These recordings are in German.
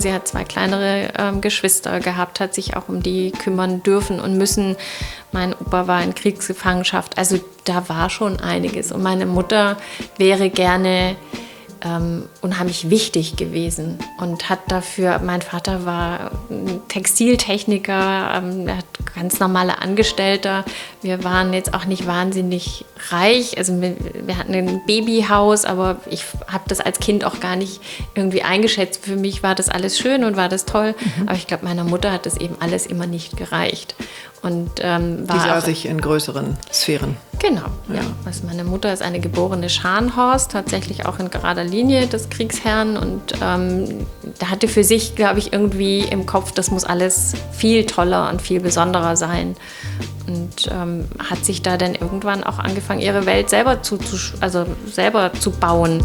Sie hat 2 kleinere Geschwister gehabt, hat sich auch um die kümmern dürfen und müssen. Mein Opa war in Kriegsgefangenschaft, also da war schon einiges. Und meine Mutter wäre gerne unheimlich wichtig gewesen und hat dafür, mein Vater war Textiltechniker, er hat ganz normale Angestellter. Wir waren jetzt auch nicht wahnsinnig reich, also wir hatten ein Babyhaus, aber ich habe das als Kind auch gar nicht irgendwie eingeschätzt. Für mich war das alles schön und war das toll, aber ich glaube, meiner Mutter hat das eben alles immer nicht gereicht. Und, die sah sich in größeren Sphären. Genau, ja. Also meine Mutter ist eine geborene Scharnhorst, tatsächlich auch in gerader Linie des Kriegsherrn. Und da hatte für sich, glaube ich, irgendwie im Kopf, das muss alles viel toller und viel besonderer sein. Und hat sich da dann irgendwann auch angefangen, ihre Welt selber selber zu bauen.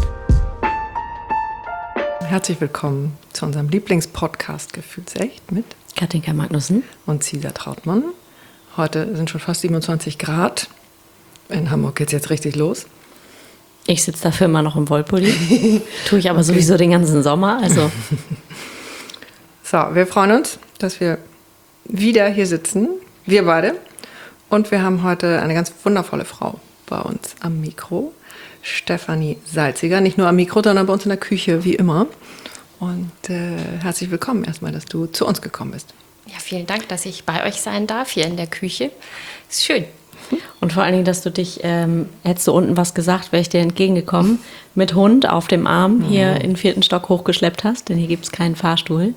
Herzlich willkommen zu unserem Lieblingspodcast Gefühlsecht mit Katinka Magnussen und Cesar Trautmann. Heute sind schon fast 27 Grad. In Hamburg geht es jetzt richtig los. Ich sitze dafür immer noch im Wollpulli. Tue ich aber sowieso den ganzen Sommer. Also. So, wir freuen uns, dass wir wieder hier sitzen, wir beide. Und wir haben heute eine ganz wundervolle Frau bei uns am Mikro. Stefanie Salziger. Nicht nur am Mikro, sondern bei uns in der Küche, wie immer. Und herzlich willkommen erstmal, dass du zu uns gekommen bist. Ja, vielen Dank, dass ich bei euch sein darf, hier in der Küche. Ist schön. Und vor allen Dingen, dass du dich, hättest du unten was gesagt, wäre ich dir entgegengekommen, mit Hund auf dem Arm hier in den 4. Stock hochgeschleppt hast, denn hier gibt es keinen Fahrstuhl.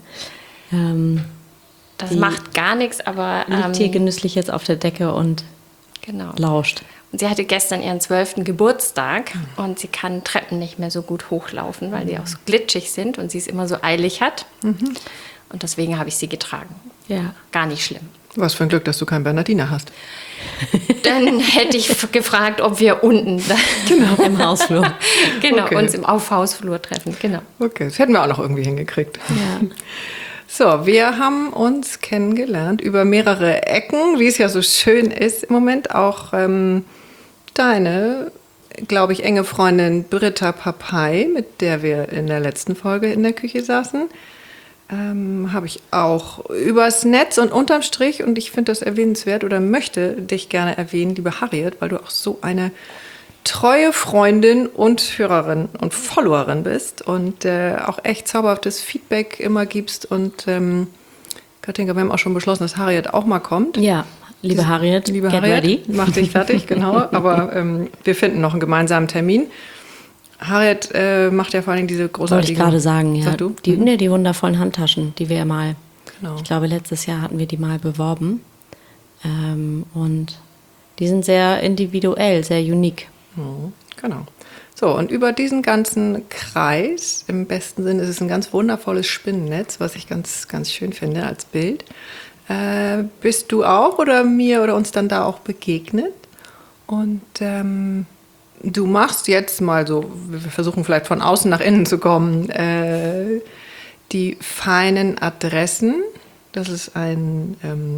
Das macht gar nichts, aber... liegt hier genüsslich jetzt auf der Decke und lauscht. Und sie hatte gestern ihren 12. Geburtstag und sie kann Treppen nicht mehr so gut hochlaufen, weil die auch so glitschig sind und sie es immer so eilig hat. Und deswegen habe ich sie getragen. Ja. Gar nicht schlimm. Was für ein Glück, dass du keinen Bernardiner hast. Dann hätte ich gefragt, ob wir unten im Hausflur. Uns im Hausflur treffen. Genau. Okay, das hätten wir auch noch irgendwie hingekriegt. Ja. So, wir haben uns kennengelernt über mehrere Ecken, wie es ja so schön ist im Moment. Auch deine, glaube ich, enge Freundin Britta Papay, mit der wir in der letzten Folge in der Küche saßen, habe ich auch übers Netz und unterm Strich, und ich finde das erwähnenswert oder möchte dich gerne erwähnen, liebe Harriet, weil du auch so eine treue Freundin und Hörerin und Followerin bist und auch echt zauberhaftes Feedback immer gibst. Und Katinka, wir haben auch schon beschlossen, dass Harriet auch mal kommt. Ja, liebe Harriet, get Harriet, ready. Mach dich fertig, genau. Aber wir finden noch einen gemeinsamen Termin. Harriet macht ja vor allem diese großartigen... Wollte ich gerade sagen, ja. Sag du? Die wundervollen Handtaschen, die wir ja mal... Genau. Ich glaube, letztes Jahr hatten wir die mal beworben. Und die sind sehr individuell, sehr unique. Genau. So, und über diesen ganzen Kreis, im besten Sinne ist es ein ganz wundervolles Spinnennetz, was ich ganz, ganz schön finde als Bild. Bist du auch oder mir oder uns dann da auch begegnet? Und du machst jetzt mal so, wir versuchen vielleicht von außen nach innen zu kommen, die feinen Adressen. Das ist ein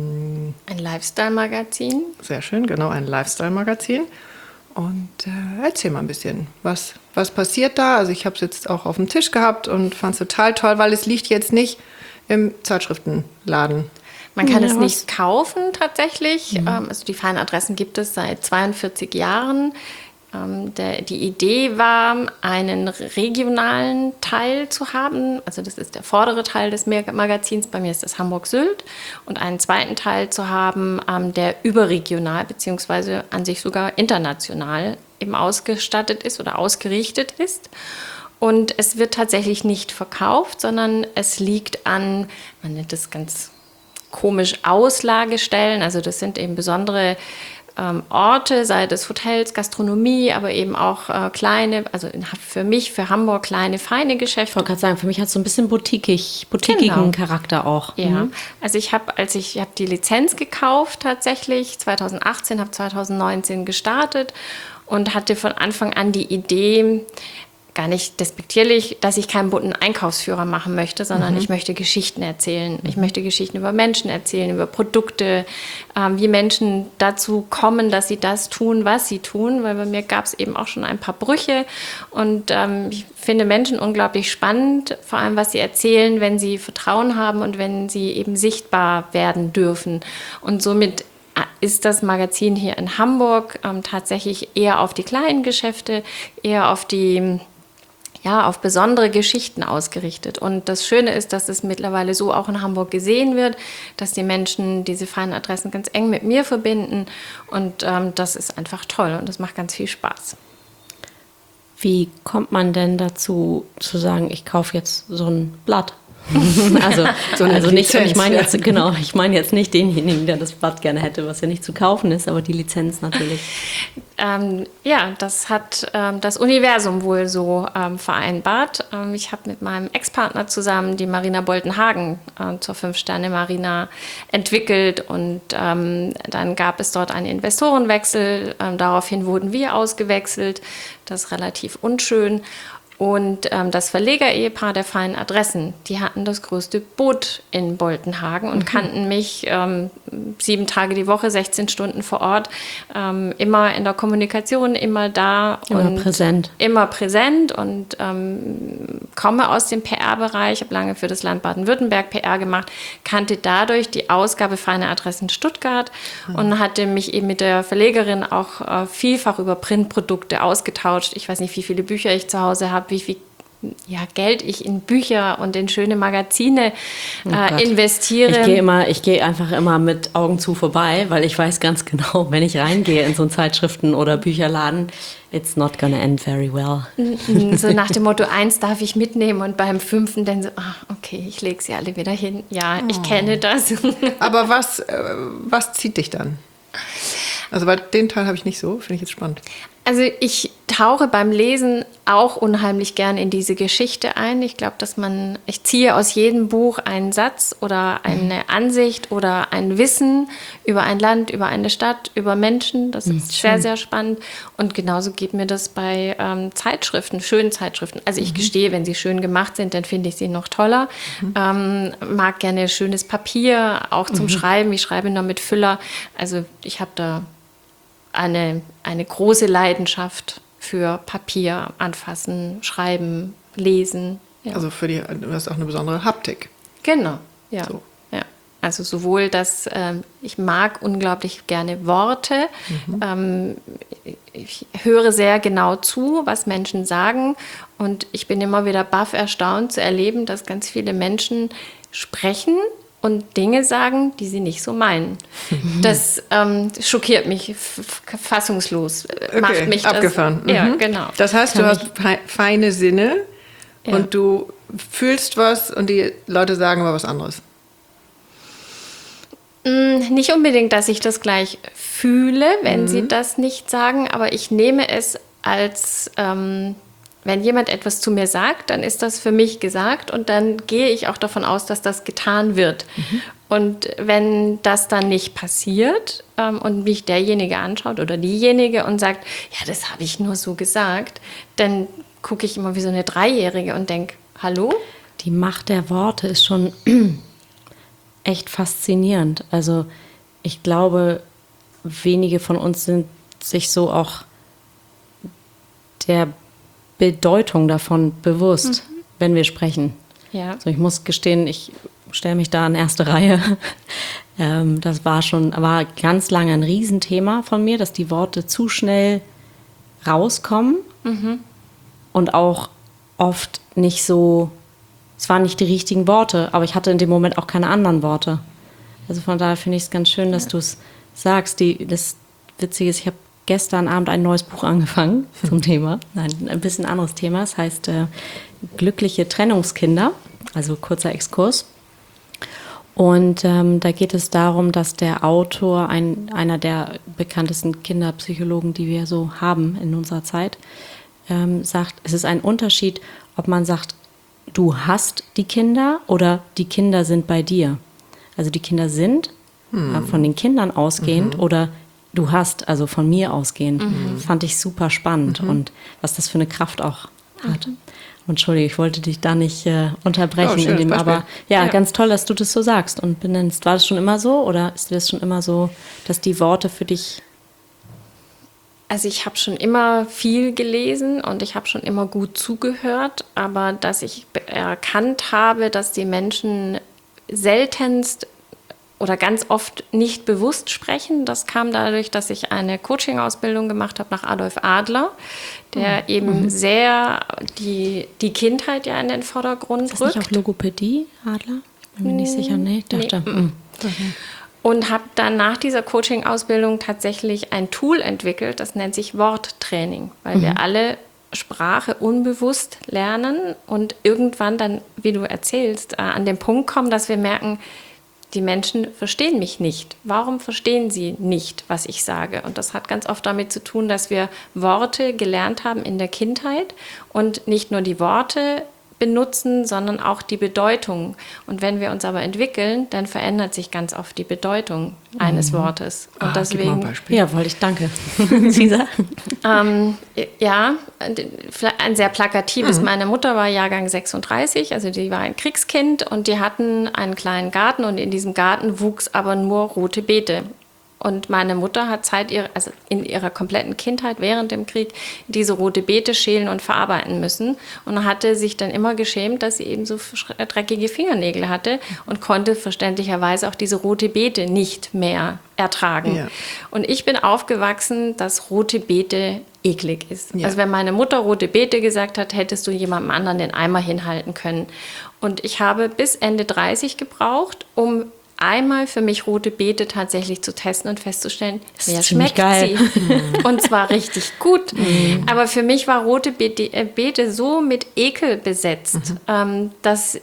Lifestyle-Magazin. Sehr schön, genau, ein Lifestyle-Magazin. Und erzähl mal ein bisschen, was passiert da? Also ich habe es jetzt auch auf dem Tisch gehabt und fand es total toll, weil es liegt jetzt nicht im Zeitschriftenladen. Man kann es nicht kaufen tatsächlich. Also die feinen Adressen gibt es seit 42 Jahren. Die Idee war, einen regionalen Teil zu haben. Also das ist der vordere Teil des Magazins. Bei mir ist das Hamburg-Sylt. Und einen zweiten Teil zu haben, der überregional bzw. an sich sogar international eben ausgestattet ist oder ausgerichtet ist. Und es wird tatsächlich nicht verkauft, sondern es liegt an, man nennt das ganz komisch, Auslagestellen. Also das sind eben besondere Orte, sei das Hotels, Gastronomie, aber eben auch kleine, also für mich, für Hamburg, kleine, feine Geschäfte. Ich wollte gerade sagen, für mich hat es so ein bisschen boutiquigen Charakter auch. Ja, also ich habe die Lizenz gekauft tatsächlich, 2018, habe 2019 gestartet und hatte von Anfang an die Idee, gar nicht despektierlich, dass ich keinen bunten Einkaufsführer machen möchte, sondern ich möchte Geschichten erzählen. Ich möchte Geschichten über Menschen erzählen, über Produkte, wie Menschen dazu kommen, dass sie das tun, was sie tun, weil bei mir gab es eben auch schon ein paar Brüche und ich finde Menschen unglaublich spannend, vor allem was sie erzählen, wenn sie Vertrauen haben und wenn sie eben sichtbar werden dürfen. Und somit ist das Magazin hier in Hamburg tatsächlich eher auf die kleinen Geschäfte, eher auf auf besondere Geschichten ausgerichtet. Und das Schöne ist, dass es mittlerweile so auch in Hamburg gesehen wird, dass die Menschen diese feinen Adressen ganz eng mit mir verbinden. Und das ist einfach toll und das macht ganz viel Spaß. Wie kommt man denn dazu, zu sagen, ich kaufe jetzt so ein Blatt? also nicht, und ich meine jetzt, genau, ich meine jetzt nicht denjenigen, der das Blatt gerne hätte, was ja nicht zu kaufen ist, aber die Lizenz natürlich. Das hat das Universum wohl so vereinbart. Ich habe mit meinem Ex-Partner zusammen die Marina Boltenhagen zur 5-Sterne-Marina entwickelt und dann gab es dort einen Investorenwechsel. Daraufhin wurden wir ausgewechselt. Das ist relativ unschön. Und das Verleger-Ehepaar der feinen Adressen, die hatten das größte Boot in Boltenhagen und kannten mich 7 Tage die Woche, 16 Stunden vor Ort, immer in der Kommunikation, immer da. Immer präsent. Immer präsent und komme aus dem PR-Bereich, habe lange für das Land Baden-Württemberg PR gemacht, kannte dadurch die Ausgabe Feine Adressen Stuttgart und hatte mich eben mit der Verlegerin auch vielfach über Printprodukte ausgetauscht. Ich weiß nicht, wie viele Bücher ich zu Hause habe, wie viel Geld ich in Bücher und in schöne Magazine investiere. Ich gehe einfach immer mit Augen zu vorbei, weil ich weiß ganz genau, wenn ich reingehe in so einen Zeitschriften- oder Bücherladen, it's not gonna end very well. So nach dem Motto, 1 darf ich mitnehmen und beim 5. dann so, okay, ich lege sie alle wieder hin. Ja, ich kenne das. Aber was zieht dich dann? Also bei den Teil habe ich nicht so, finde ich jetzt spannend. Also ich tauche beim Lesen auch unheimlich gern in diese Geschichte ein. Ich glaube, ich ziehe aus jedem Buch einen Satz oder eine Ansicht oder ein Wissen über ein Land, über eine Stadt, über Menschen. Das ist sehr, sehr spannend. Und genauso geht mir das bei Zeitschriften, schönen Zeitschriften. Also ich gestehe, wenn sie schön gemacht sind, dann finde ich sie noch toller. Mag gerne schönes Papier, auch zum Schreiben. Ich schreibe nur mit Füller. Also ich habe da eine große Leidenschaft für Papier, anfassen, schreiben, lesen. Ja. Also du hast auch eine besondere Haptik. Genau, ja. So. Ja. Also sowohl ich mag unglaublich gerne Worte. Ich höre sehr genau zu, was Menschen sagen. Und ich bin immer wieder baff erstaunt zu erleben, dass ganz viele Menschen sprechen und Dinge sagen, die sie nicht so meinen. Das schockiert mich fassungslos. Macht mich abgefahren. Ja, genau. Das heißt, du hast feine Sinne und du fühlst was und die Leute sagen aber was anderes. Nicht unbedingt, dass ich das gleich fühle, wenn sie das nicht sagen, aber ich nehme es als... wenn jemand etwas zu mir sagt, dann ist das für mich gesagt und dann gehe ich auch davon aus, dass das getan wird. Und wenn das dann nicht passiert und mich derjenige anschaut oder diejenige und sagt, ja, das habe ich nur so gesagt, dann gucke ich immer wie so eine Dreijährige und denke, hallo? Die Macht der Worte ist schon echt faszinierend. Also ich glaube, wenige von uns sind sich so auch der Bedeutung davon bewusst, wenn wir sprechen. Ja. Also ich muss gestehen, ich stelle mich da in erste Reihe. Das war ganz lange ein Riesenthema von mir, dass die Worte zu schnell rauskommen und auch oft nicht so, es waren nicht die richtigen Worte, aber ich hatte in dem Moment auch keine anderen Worte. Also von daher finde ich es ganz schön, dass du es sagst. Das Witzige ist, ich habe gestern Abend ein neues Buch angefangen zum Thema. Nein, ein bisschen anderes Thema. Es heißt Glückliche Trennungskinder, also kurzer Exkurs. Und da geht es darum, dass der Autor, einer der bekanntesten Kinderpsychologen, die wir so haben in unserer Zeit, sagt, es ist ein Unterschied, ob man sagt, du hast die Kinder oder die Kinder sind bei dir. Also die Kinder sind von den Kindern ausgehend oder du hast, also von mir ausgehend. Fand ich super spannend und was das für eine Kraft auch hat. Und Entschuldige, ich wollte dich da nicht unterbrechen, schönes Beispiel. aber ganz toll, dass du das so sagst und benennst. War das schon immer so oder ist das schon immer so, dass die Worte für dich... Also ich habe schon immer viel gelesen und ich habe schon immer gut zugehört, aber dass ich erkannt habe, dass die Menschen seltenst oder ganz oft nicht bewusst sprechen. Das kam dadurch, dass ich eine Coaching-Ausbildung gemacht habe nach Adolf Adler, der eben sehr die Kindheit ja in den Vordergrund Ist das nicht rückt. auch Logopädie, Adler? Bin mir nicht sicher. Nee, ich dachte... Und habe dann nach dieser Coaching-Ausbildung tatsächlich ein Tool entwickelt, das nennt sich Worttraining, weil wir alle Sprache unbewusst lernen und irgendwann dann, wie du erzählst, an den Punkt kommen, dass wir merken, die Menschen verstehen mich nicht. Warum verstehen sie nicht, was ich sage? Und das hat ganz oft damit zu tun, dass wir Worte gelernt haben in der Kindheit und nicht nur die Worte benutzen, sondern auch die Bedeutung. Und wenn wir uns aber entwickeln, dann verändert sich ganz oft die Bedeutung eines Wortes. Und Gib mal ein deswegen, Beispiel. Ja, wollte ich, danke. Lisa? ja, ein sehr plakatives. Meine Mutter war Jahrgang 36, also die war ein Kriegskind und die hatten einen kleinen Garten und in diesem Garten wuchs aber nur rote Beete. Und meine Mutter hat also in ihrer kompletten Kindheit während dem Krieg diese rote Beete schälen und verarbeiten müssen und hatte sich dann immer geschämt, dass sie eben so dreckige Fingernägel hatte und konnte verständlicherweise auch diese rote Beete nicht mehr ertragen. Ja. Und ich bin aufgewachsen, dass rote Beete eklig ist. Ja. Also wenn meine Mutter rote Beete gesagt hat, hättest du jemandem anderen den Eimer hinhalten können. Und ich habe bis Ende 30 gebraucht, um einmal für mich rote Beete tatsächlich zu testen und festzustellen, mir schmeckt geil. sie. Und zwar richtig gut. Aber für mich war rote Beete so mit Ekel besetzt, dass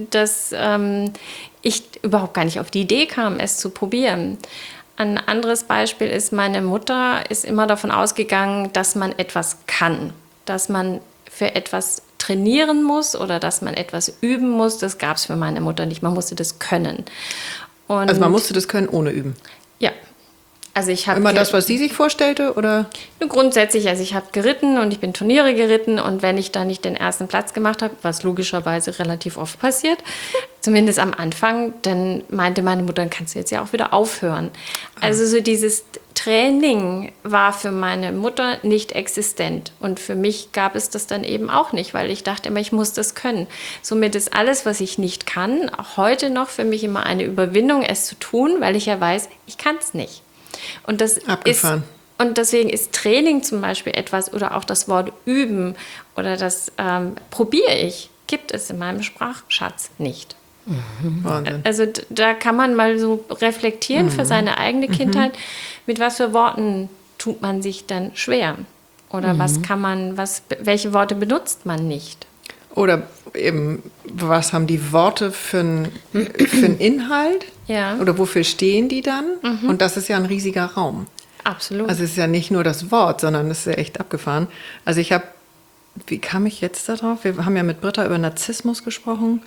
ich überhaupt gar nicht auf die Idee kam, es zu probieren. Ein anderes Beispiel ist, meine Mutter ist immer davon ausgegangen, dass man etwas kann, dass man für etwas trainieren muss oder dass man etwas üben muss. Das gab es für meine Mutter nicht. Man musste das können. Und Also man musste das können ohne üben. ja. Also ich habe Immer das, was sie sich vorstellte, oder? grundsätzlich, also ich habe geritten und ich bin Turniere geritten und wenn ich da nicht den ersten Platz gemacht habe, was logischerweise relativ oft passiert, zumindest am Anfang, dann meinte meine Mutter, dann kannst du jetzt ja auch wieder aufhören. Also so dieses Training war für meine Mutter nicht existent und für mich gab es das dann eben auch nicht, weil ich dachte immer, ich muss das können. Somit ist alles, was ich nicht kann, auch heute noch für mich immer eine Überwindung, es zu tun, weil ich ja weiß, ich kann es nicht. Und das Abgefahren. und deswegen ist Training zum Beispiel etwas oder auch das Wort üben oder das probiere ich, gibt es in meinem Sprachschatz nicht. Wahnsinn. Also da kann man mal so reflektieren für seine eigene Kindheit, mit was für Worten tut man sich dann schwer oder welche Worte benutzt man nicht. Oder eben, was haben die Worte für einen Inhalt? Ja. Oder wofür stehen die dann? Und das ist ja ein riesiger Raum. Absolut. Also es ist ja nicht nur das Wort, sondern es ist ja echt abgefahren. Also wie kam ich jetzt da drauf? Wir haben ja mit Britta über Narzissmus gesprochen.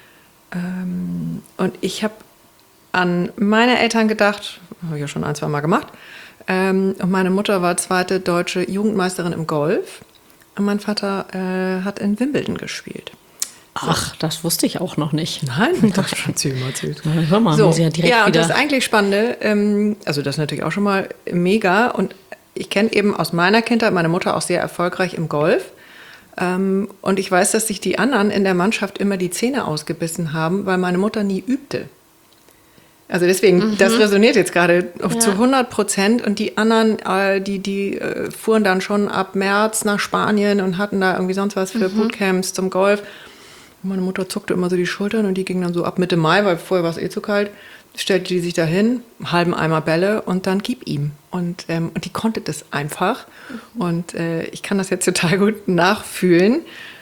Und ich habe an meine Eltern gedacht, habe ich ja schon 1-2 Mal gemacht. Und meine Mutter war 2. deutsche Jugendmeisterin im Golf. Und mein Vater hat in Wimbledon gespielt. Ach, das wusste ich auch noch nicht. Nein, das ist schon ziemlich erzählt. Hör mal, So, muss ich ja direkt und wieder... das eigentlich Spannende, also das ist natürlich auch schon mal mega. Und ich kenne eben aus meiner Kindheit meine Mutter auch sehr erfolgreich im Golf. Und ich weiß, dass sich die anderen in der Mannschaft immer die Zähne ausgebissen haben, weil meine Mutter nie übte. Also deswegen, das resoniert jetzt gerade zu 100%. Und die anderen, die fuhren dann schon ab März nach Spanien und hatten da irgendwie sonst was für Bootcamps zum Golf. Und meine Mutter zuckte immer so die Schultern und die ging dann so ab Mitte Mai, weil vorher war es zu kalt, stellte die sich da hin, einen halben Eimer Bälle und dann gib ihm. Und die konnte das einfach. Und ich kann das jetzt total gut nachfühlen,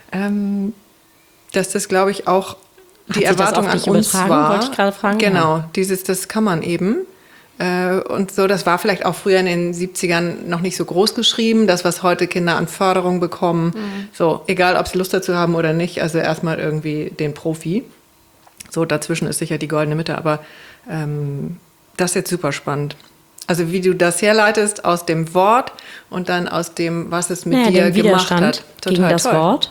dass das, glaube ich, auch die Erwartung an uns war. Wollte ich gerade fragen. Genau, das kann man eben. Und so, das war vielleicht auch früher in den 70ern noch nicht so groß geschrieben, das, was heute Kinder an Förderung bekommen. So, egal, ob sie Lust dazu haben oder nicht, also erstmal irgendwie den Profi. So, dazwischen ist sicher die goldene Mitte, aber das ist jetzt super spannend. Also wie du das herleitest aus dem Wort und dann aus dem, was es mit dir gemacht hat. Total gegen das toll. Wort.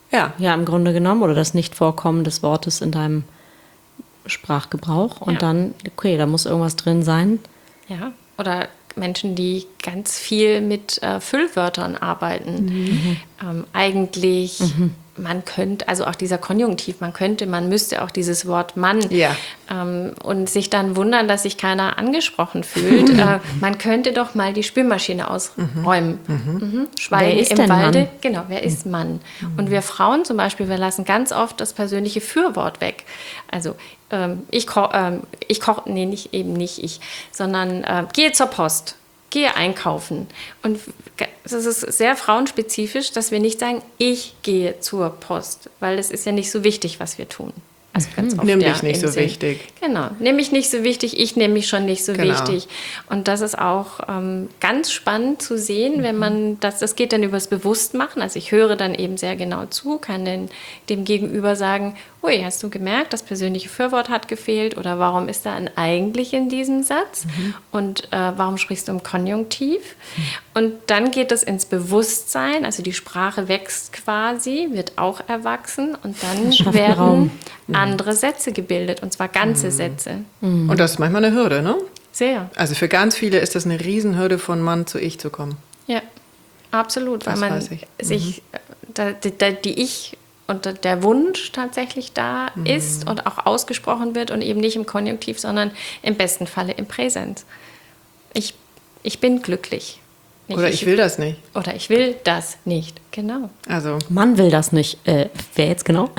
Ja. Ja, im Grunde genommen, oder das Nicht-Vorkommen des Wortes in deinem Sprachgebrauch. Und Ja. dann, okay, da muss irgendwas drin sein. Ja, oder Menschen, die ganz viel mit Füllwörtern arbeiten. Eigentlich, man könnte, also auch dieser Konjunktiv, man müsste auch dieses Wort Mann Ja. und sich dann wundern, dass sich keiner angesprochen fühlt. Man könnte doch mal die Spülmaschine ausräumen. Schweigen Wer ist im denn Walde. Mann? Genau, wer ist Mann? Und wir Frauen zum Beispiel, wir lassen ganz oft das persönliche Fürwort weg. Also ich koche, nee, nicht ich, sondern gehe zur Post, gehe einkaufen. Und das ist sehr frauenspezifisch, dass wir nicht sagen, ich gehe zur Post, weil es ist ja nicht so wichtig, was wir tun. Also ganz oft, Nimm ja, dich nicht im so Sinn. wichtig. Genau, nimm mich nicht so wichtig, ich nehme mich schon nicht so Genau. wichtig. Und das ist auch ganz spannend zu sehen, wenn man das geht dann übers Bewusstmachen. Also ich höre dann eben sehr genau zu, kann dem Gegenüber sagen, ui, hast du gemerkt, das persönliche Fürwort hat gefehlt oder warum ist da ein eigentlich in diesem Satz und warum sprichst du im Konjunktiv? Und dann geht es ins Bewusstsein, also die Sprache wächst quasi, wird auch erwachsen und dann schafft werden Raum. andere Sätze gebildet und zwar ganze Sätze. Und das ist manchmal eine Hürde, ne? Sehr, Also für ganz viele ist das eine Riesenhürde, von Mann zu Ich zu kommen. ja, absolut, weil Das man weiß ich. sich, die Ich und der Wunsch tatsächlich da ist und auch ausgesprochen wird und eben nicht im Konjunktiv, sondern im besten Falle im Präsens. Ich bin glücklich. Nicht Oder ich will das nicht. Oder ich will das nicht, genau. Also, Mann will das nicht. Wer jetzt genau?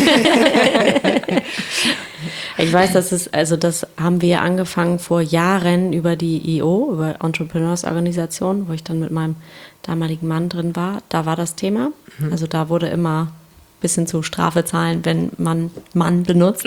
Ich weiß, das haben wir angefangen vor Jahren über die IO, über Entrepreneurs-Organisation, wo ich dann mit meinem damaligen Mann drin war. Da war das Thema. Also da wurde immer ein bisschen zu Strafe zahlen, wenn man Mann benutzt.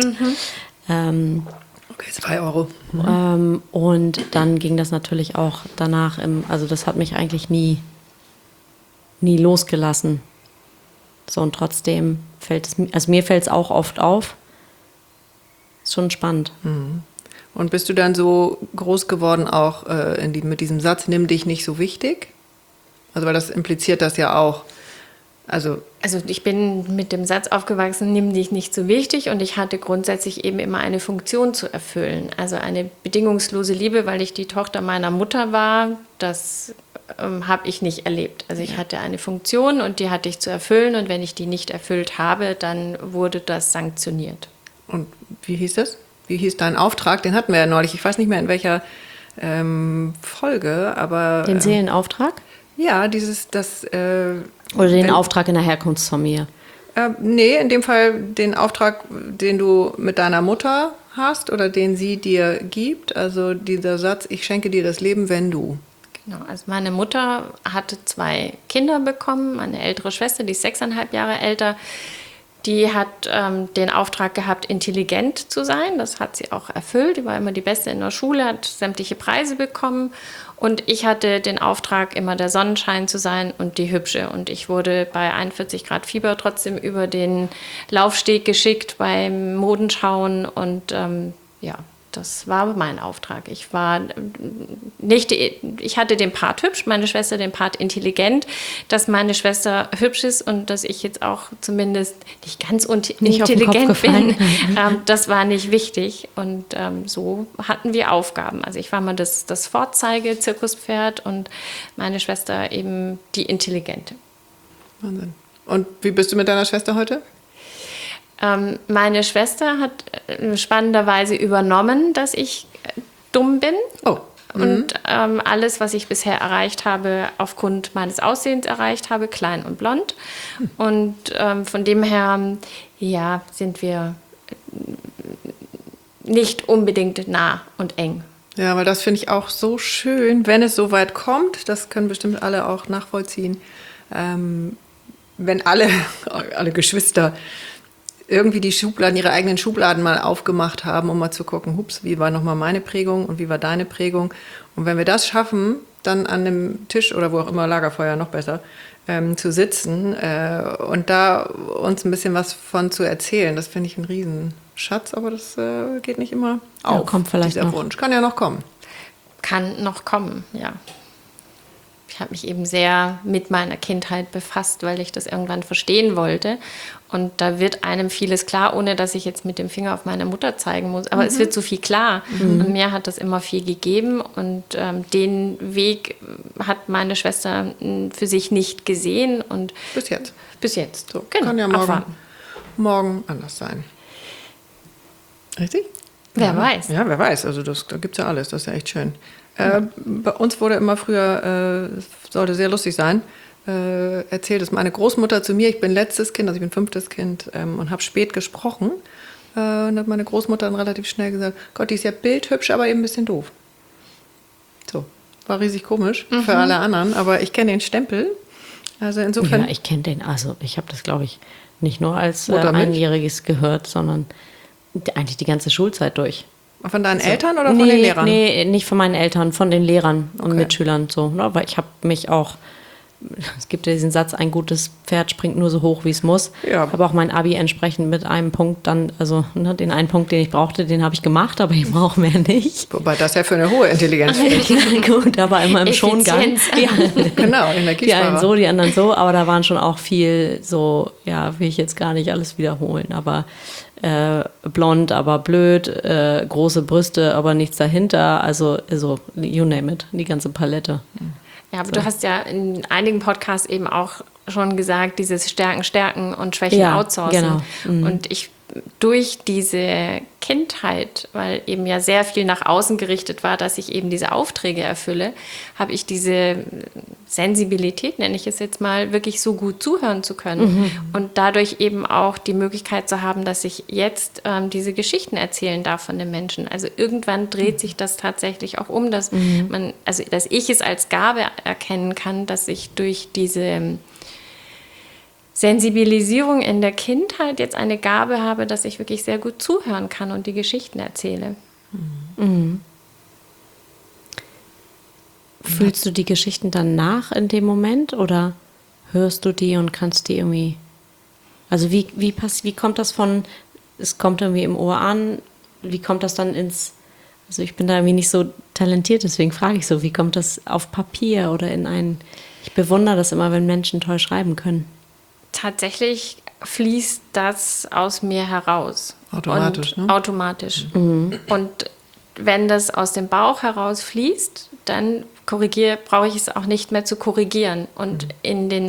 okay, 2 Euro. Und dann ging das natürlich auch danach, also das hat mich eigentlich nie losgelassen. So, und trotzdem mir fällt es auch oft auf. Ist schon spannend. Und bist du dann so groß geworden auch mit diesem Satz, nimm dich nicht so wichtig? Also weil das impliziert das ja auch. Also ich bin mit dem Satz aufgewachsen, nimm dich nicht so wichtig und ich hatte grundsätzlich eben immer eine Funktion zu erfüllen. Also eine bedingungslose Liebe, weil ich die Tochter meiner Mutter war, das habe ich nicht erlebt. Also ich hatte eine Funktion und die hatte ich zu erfüllen und wenn ich die nicht erfüllt habe, dann wurde das sanktioniert. Und wie hieß das? Wie hieß dein Auftrag? Den hatten wir ja neulich. Ich weiß nicht mehr in welcher Folge, aber Den Seelenauftrag? ja, Oder den Auftrag in der Herkunftsfamilie? Nee, in dem Fall den Auftrag, den du mit deiner Mutter hast oder den sie dir gibt. Also dieser Satz, ich schenke dir das Leben, wenn du. Genau, also meine Mutter hatte 2 Kinder bekommen, eine ältere Schwester, die ist 6,5 Jahre älter. Die hat den Auftrag gehabt, intelligent zu sein. Das hat sie auch erfüllt. Die war immer die Beste in der Schule, hat sämtliche Preise bekommen. Und ich hatte den Auftrag, immer der Sonnenschein zu sein und die Hübsche. Und ich wurde bei 41 Grad Fieber trotzdem über den Laufsteg geschickt beim Modenschauen. Und das war mein Auftrag. Ich hatte den Part hübsch, meine Schwester den Part intelligent, dass meine Schwester hübsch ist und dass ich jetzt auch zumindest nicht ganz Nicht auf den Kopf intelligent gefallen. bin. Das war nicht wichtig und so hatten wir Aufgaben. Also ich war mal das Vorzeige-Zirkuspferd und meine Schwester eben die Intelligente. Wahnsinn. Und wie bist du mit deiner Schwester heute? Meine Schwester hat spannenderweise übernommen, dass ich dumm bin. Oh. Und alles, was ich bisher erreicht habe, aufgrund meines Aussehens erreicht habe, klein und blond. Und von dem her, ja, sind wir nicht unbedingt nah und eng. Ja, weil das finde ich auch so schön, wenn es so weit kommt, das können bestimmt alle auch nachvollziehen, wenn alle Geschwister irgendwie ihre eigenen Schubladen mal aufgemacht haben, um mal zu gucken, hups, wie war nochmal meine Prägung und wie war deine Prägung. Und wenn wir das schaffen, dann an dem Tisch oder wo auch immer, Lagerfeuer noch besser, zu sitzen und da uns ein bisschen was von zu erzählen, das finde ich ein Riesenschatz, aber das geht nicht immer auf. Kommt vielleicht dieser noch. Wunsch. Kann ja noch kommen. Kann noch kommen, ja. ich habe mich eben sehr mit meiner Kindheit befasst, weil ich das irgendwann verstehen wollte. Und da wird einem vieles klar, ohne dass ich jetzt mit dem Finger auf meine Mutter zeigen muss. Aber es wird so viel klar. Und mir hat das immer viel gegeben. Und den Weg hat meine Schwester für sich nicht gesehen. Und Bis jetzt. bis jetzt. So, Genau, kann ja abwarten. morgen anders sein. Richtig? Wer weiß. Ja, wer weiß. Also da gibt es ja alles. Das ist ja echt schön. Bei uns wurde immer früher, sollte sehr lustig sein, erzählt es meine Großmutter zu mir. Ich bin letztes Kind, also ich bin 5. Kind und habe spät gesprochen. Und hat meine Großmutter dann relativ schnell gesagt, Gott, die ist ja bildhübsch, aber eben ein bisschen doof. So, war riesig komisch für alle anderen, aber ich kenne den Stempel. Also insofern... Ja, ich kenne den. Also ich habe das, glaube ich, nicht nur als Muttermilch? Einjähriges gehört, sondern eigentlich die ganze Schulzeit durch. Von deinen Eltern oder von den Lehrern? Nee, nicht von meinen Eltern, von den Lehrern und Okay. Mitschülern. So, ne? Weil ich habe mich auch, es gibt ja diesen Satz, ein gutes Pferd springt nur so hoch, wie es muss. Ja. Ich habe auch mein Abi entsprechend mit einem Punkt dann, also ne, den einen Punkt, den ich brauchte, den habe ich gemacht, aber eben auch mehr nicht. Wobei das ja für eine hohe Intelligenz spricht. Gut, aber immer im Schongang. Effizienz. Ja. Genau, Die Energiesparer. einen so, die anderen so, aber da waren schon auch viel so, ja, will ich jetzt gar nicht alles wiederholen, aber blond, aber blöd, große Brüste, aber nichts dahinter, also you name it, die ganze Palette. Ja, aber du hast ja in einigen Podcasts eben auch schon gesagt, dieses Stärken und Schwächen Ja, outsourcen. genau. Und ich durch diese Kindheit, weil eben ja sehr viel nach außen gerichtet war, dass ich eben diese Aufträge erfülle, habe ich diese Sensibilität, nenne ich es jetzt mal, wirklich so gut zuhören zu können. Und dadurch eben auch die Möglichkeit zu haben, dass ich jetzt diese Geschichten erzählen darf von den Menschen. Also irgendwann dreht sich das tatsächlich auch um, dass dass ich es als Gabe erkennen kann, dass ich durch diese Sensibilisierung in der Kindheit jetzt eine Gabe habe, dass ich wirklich sehr gut zuhören kann und die Geschichten erzähle. Fühlst du die Geschichten dann nach in dem Moment oder hörst du die und kannst die irgendwie, also wie kommt das von, es kommt irgendwie im Ohr an, wie kommt das dann also ich bin da irgendwie nicht so talentiert, deswegen frage ich so, wie kommt das auf Papier oder ich bewundere das immer, wenn Menschen toll schreiben können. Tatsächlich fließt das aus mir heraus. Automatisch, und ne? Automatisch. Und wenn das aus dem Bauch heraus fließt, dann brauche ich es auch nicht mehr zu korrigieren. Und in den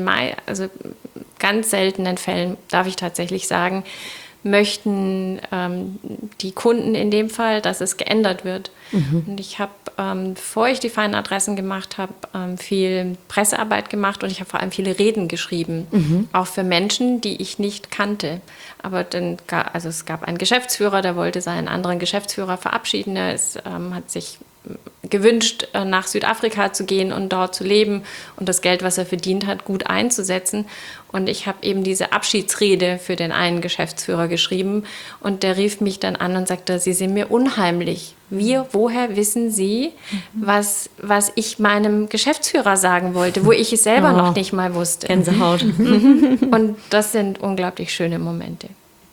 ganz seltenen Fällen, darf ich tatsächlich sagen, möchten die Kunden in dem Fall, dass es geändert wird. Und ich habe, bevor ich die feinen Adressen gemacht habe, viel Pressearbeit gemacht und ich habe vor allem viele Reden geschrieben, auch für Menschen, die ich nicht kannte. Aber es gab einen Geschäftsführer, der wollte seinen anderen Geschäftsführer verabschieden. Er hat sich gewünscht, nach Südafrika zu gehen und dort zu leben und das Geld, was er verdient hat, gut einzusetzen. Und ich habe eben diese Abschiedsrede für den einen Geschäftsführer geschrieben und der rief mich dann an und sagte, Sie sind mir unheimlich. Woher wissen Sie, was ich meinem Geschäftsführer sagen wollte, wo ich es selber noch nicht mal wusste? Gänsehaut. Und das sind unglaublich schöne Momente.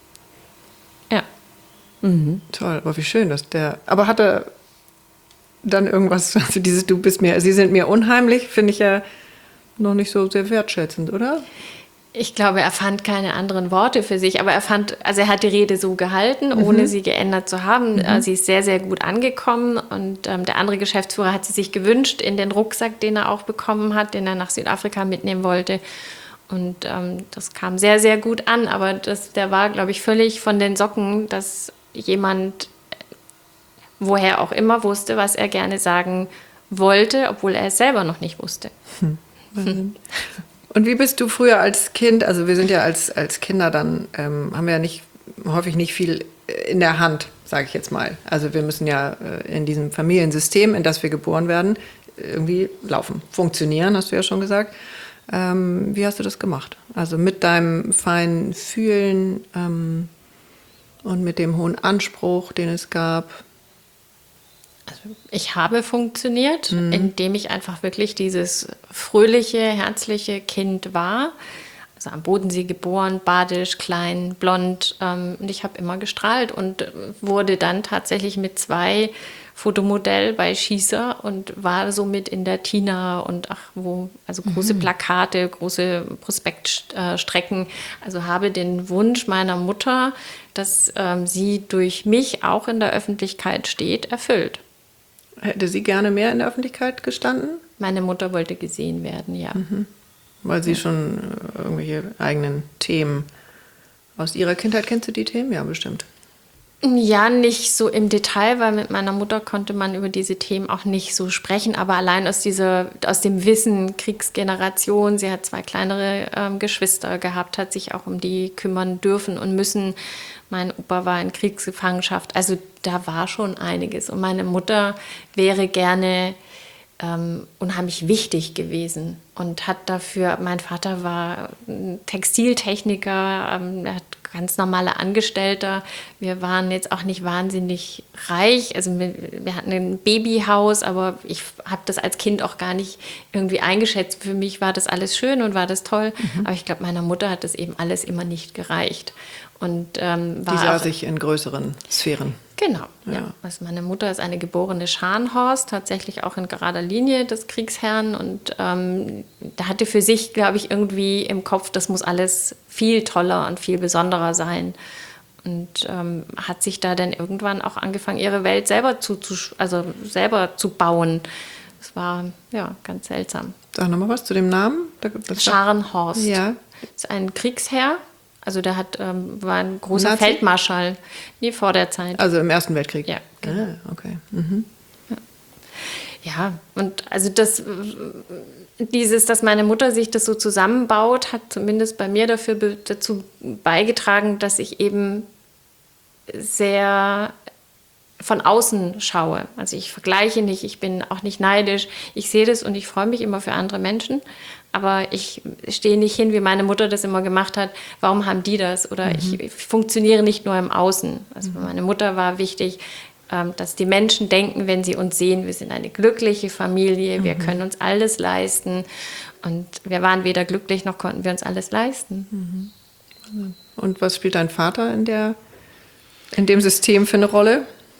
Ja. Toll, aber wie schön, aber hat er dann irgendwas, also Sie sind mir unheimlich, finde ich ja noch nicht so sehr wertschätzend, oder? Ich glaube, er fand keine anderen Worte für sich, aber er hat die Rede so gehalten, ohne sie geändert zu haben. Sie ist sehr, sehr gut angekommen und der andere Geschäftsführer hat sie sich gewünscht in den Rucksack, den er auch bekommen hat, den er nach Südafrika mitnehmen wollte. Und das kam sehr, sehr gut an, aber der war, glaube ich, völlig von den Socken, dass jemand, woher auch immer, wusste, was er gerne sagen wollte, obwohl er es selber noch nicht wusste. Und wie bist du früher als Kind, also wir sind ja als Kinder dann, haben wir ja häufig nicht viel in der Hand, sage ich jetzt mal. Also wir müssen ja in diesem Familiensystem, in das wir geboren werden, irgendwie laufen, funktionieren, hast du ja schon gesagt. Wie hast du das gemacht? Also mit deinem feinen Fühlen und mit dem hohen Anspruch, den es gab. Also ich habe funktioniert, indem ich einfach wirklich dieses fröhliche, herzliche Kind war. also am Bodensee geboren, badisch, klein, blond. Und ich habe immer gestrahlt und wurde dann tatsächlich mit 2 Fotomodell bei Schießer und war somit in der Tina und also große Plakate, große Prospektstrecken. Also habe den Wunsch meiner Mutter, dass sie durch mich auch in der Öffentlichkeit steht, erfüllt. Hätte sie gerne mehr in der Öffentlichkeit gestanden? Meine Mutter wollte gesehen werden, ja. Weil sie schon irgendwelche eigenen Themen aus ihrer Kindheit, kennst du die Themen? Ja, bestimmt. Ja, nicht so im Detail, weil mit meiner Mutter konnte man über diese Themen auch nicht so sprechen, aber allein aus dem Wissen Kriegsgeneration, sie hat 2 kleinere Geschwister gehabt, hat sich auch um die kümmern dürfen und müssen. Mein Opa war in Kriegsgefangenschaft, also da war schon einiges. Und meine Mutter wäre gerne unheimlich wichtig gewesen und hat dafür, mein Vater war Textiltechniker, er hat ganz normaler Angestellter. Wir waren jetzt auch nicht wahnsinnig reich, also wir hatten ein Babyhaus, aber ich habe das als Kind auch gar nicht irgendwie eingeschätzt. Für mich war das alles schön und war das toll, aber ich glaube, meiner Mutter hat das eben alles immer nicht gereicht. Und, die sah sich in größeren Sphären. Genau, ja. Also meine Mutter ist eine geborene Scharnhorst, tatsächlich auch in gerader Linie des Kriegsherrn. Und da hatte für sich, glaube ich, irgendwie im Kopf, das muss alles viel toller und viel besonderer sein. Und hat sich da dann irgendwann auch angefangen, ihre Welt selber zu bauen. Das war, ja, ganz seltsam. Sag nochmal was zu dem Namen. Scharnhorst. Ja. Das ist ein Kriegsherr. Also der war ein großer Feldmarschall, nie vor der Zeit. Also im Ersten Weltkrieg? Ja. Genau. Ah, okay. Ja, und also dass meine Mutter sich das so zusammenbaut, hat zumindest bei mir dazu beigetragen, dass ich eben sehr von außen schaue. Also ich vergleiche nicht, ich bin auch nicht neidisch. Ich sehe das und ich freue mich immer für andere Menschen. Aber ich stehe nicht hin, wie meine Mutter das immer gemacht hat. Warum haben die das? Oder ich funktioniere nicht nur im Außen. Also für meine Mutter war wichtig, dass die Menschen denken, wenn sie uns sehen, wir sind eine glückliche Familie, wir können uns alles leisten. Und wir waren weder glücklich, noch konnten wir uns alles leisten. Und was spielt dein Vater in dem System für eine Rolle?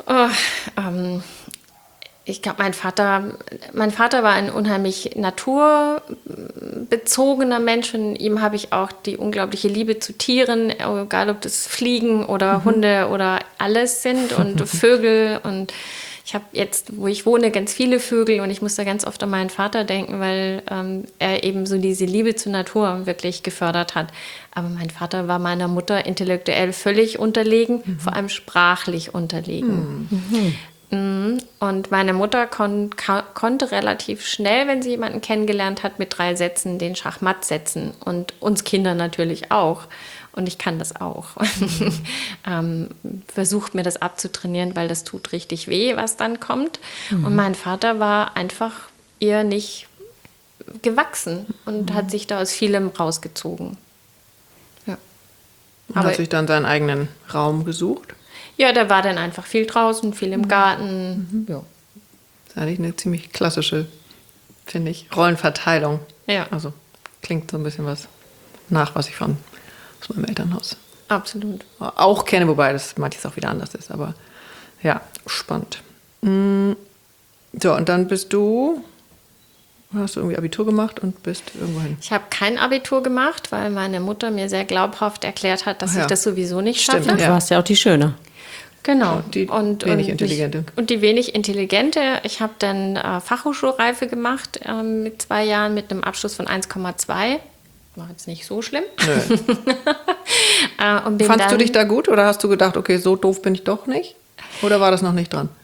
Ich glaube, mein Vater war ein unheimlich naturbezogener Mensch. Von ihm habe ich auch die unglaubliche Liebe zu Tieren, egal ob das Fliegen oder Hunde oder alles sind und Vögel. Und ich habe jetzt, wo ich wohne, ganz viele Vögel und ich muss da ganz oft an meinen Vater denken, weil er eben so diese Liebe zur Natur wirklich gefördert hat. Aber mein Vater war meiner Mutter intellektuell völlig unterlegen, vor allem sprachlich unterlegen. Und meine Mutter konnte relativ schnell, wenn sie jemanden kennengelernt hat, mit 3 Sätzen den Schachmatt setzen. Und uns Kinder natürlich auch. Und ich kann das auch. Versucht mir das abzutrainieren, weil das tut richtig weh, was dann kommt. Und mein Vater war einfach ihr nicht gewachsen und hat sich da aus vielem rausgezogen. Ja. Und hat sich dann seinen eigenen Raum gesucht? Ja, der war dann einfach viel draußen, viel im Garten. Ja. Das ist eigentlich eine ziemlich klassische, finde ich, Rollenverteilung. Ja. Also klingt so ein bisschen was aus meinem Elternhaus. Absolut. Auch kenne, wobei das manches auch wieder anders ist. Aber ja, spannend. So, und dann hast du irgendwie Abitur gemacht und bist irgendwo hin? Ich habe kein Abitur gemacht, weil meine Mutter mir sehr glaubhaft erklärt hat, dass ich das sowieso nicht schaffe. Stimmt, Du warst ja auch die Schöne. Genau. Die wenig Intelligente. Und die wenig Intelligente. Ich habe dann Fachhochschulreife gemacht mit 2 Jahren mit einem Abschluss von 1,2. War jetzt nicht so schlimm. Nö. Fandst du dich da gut oder hast du gedacht, okay, so doof bin ich doch nicht? Oder war das noch nicht dran?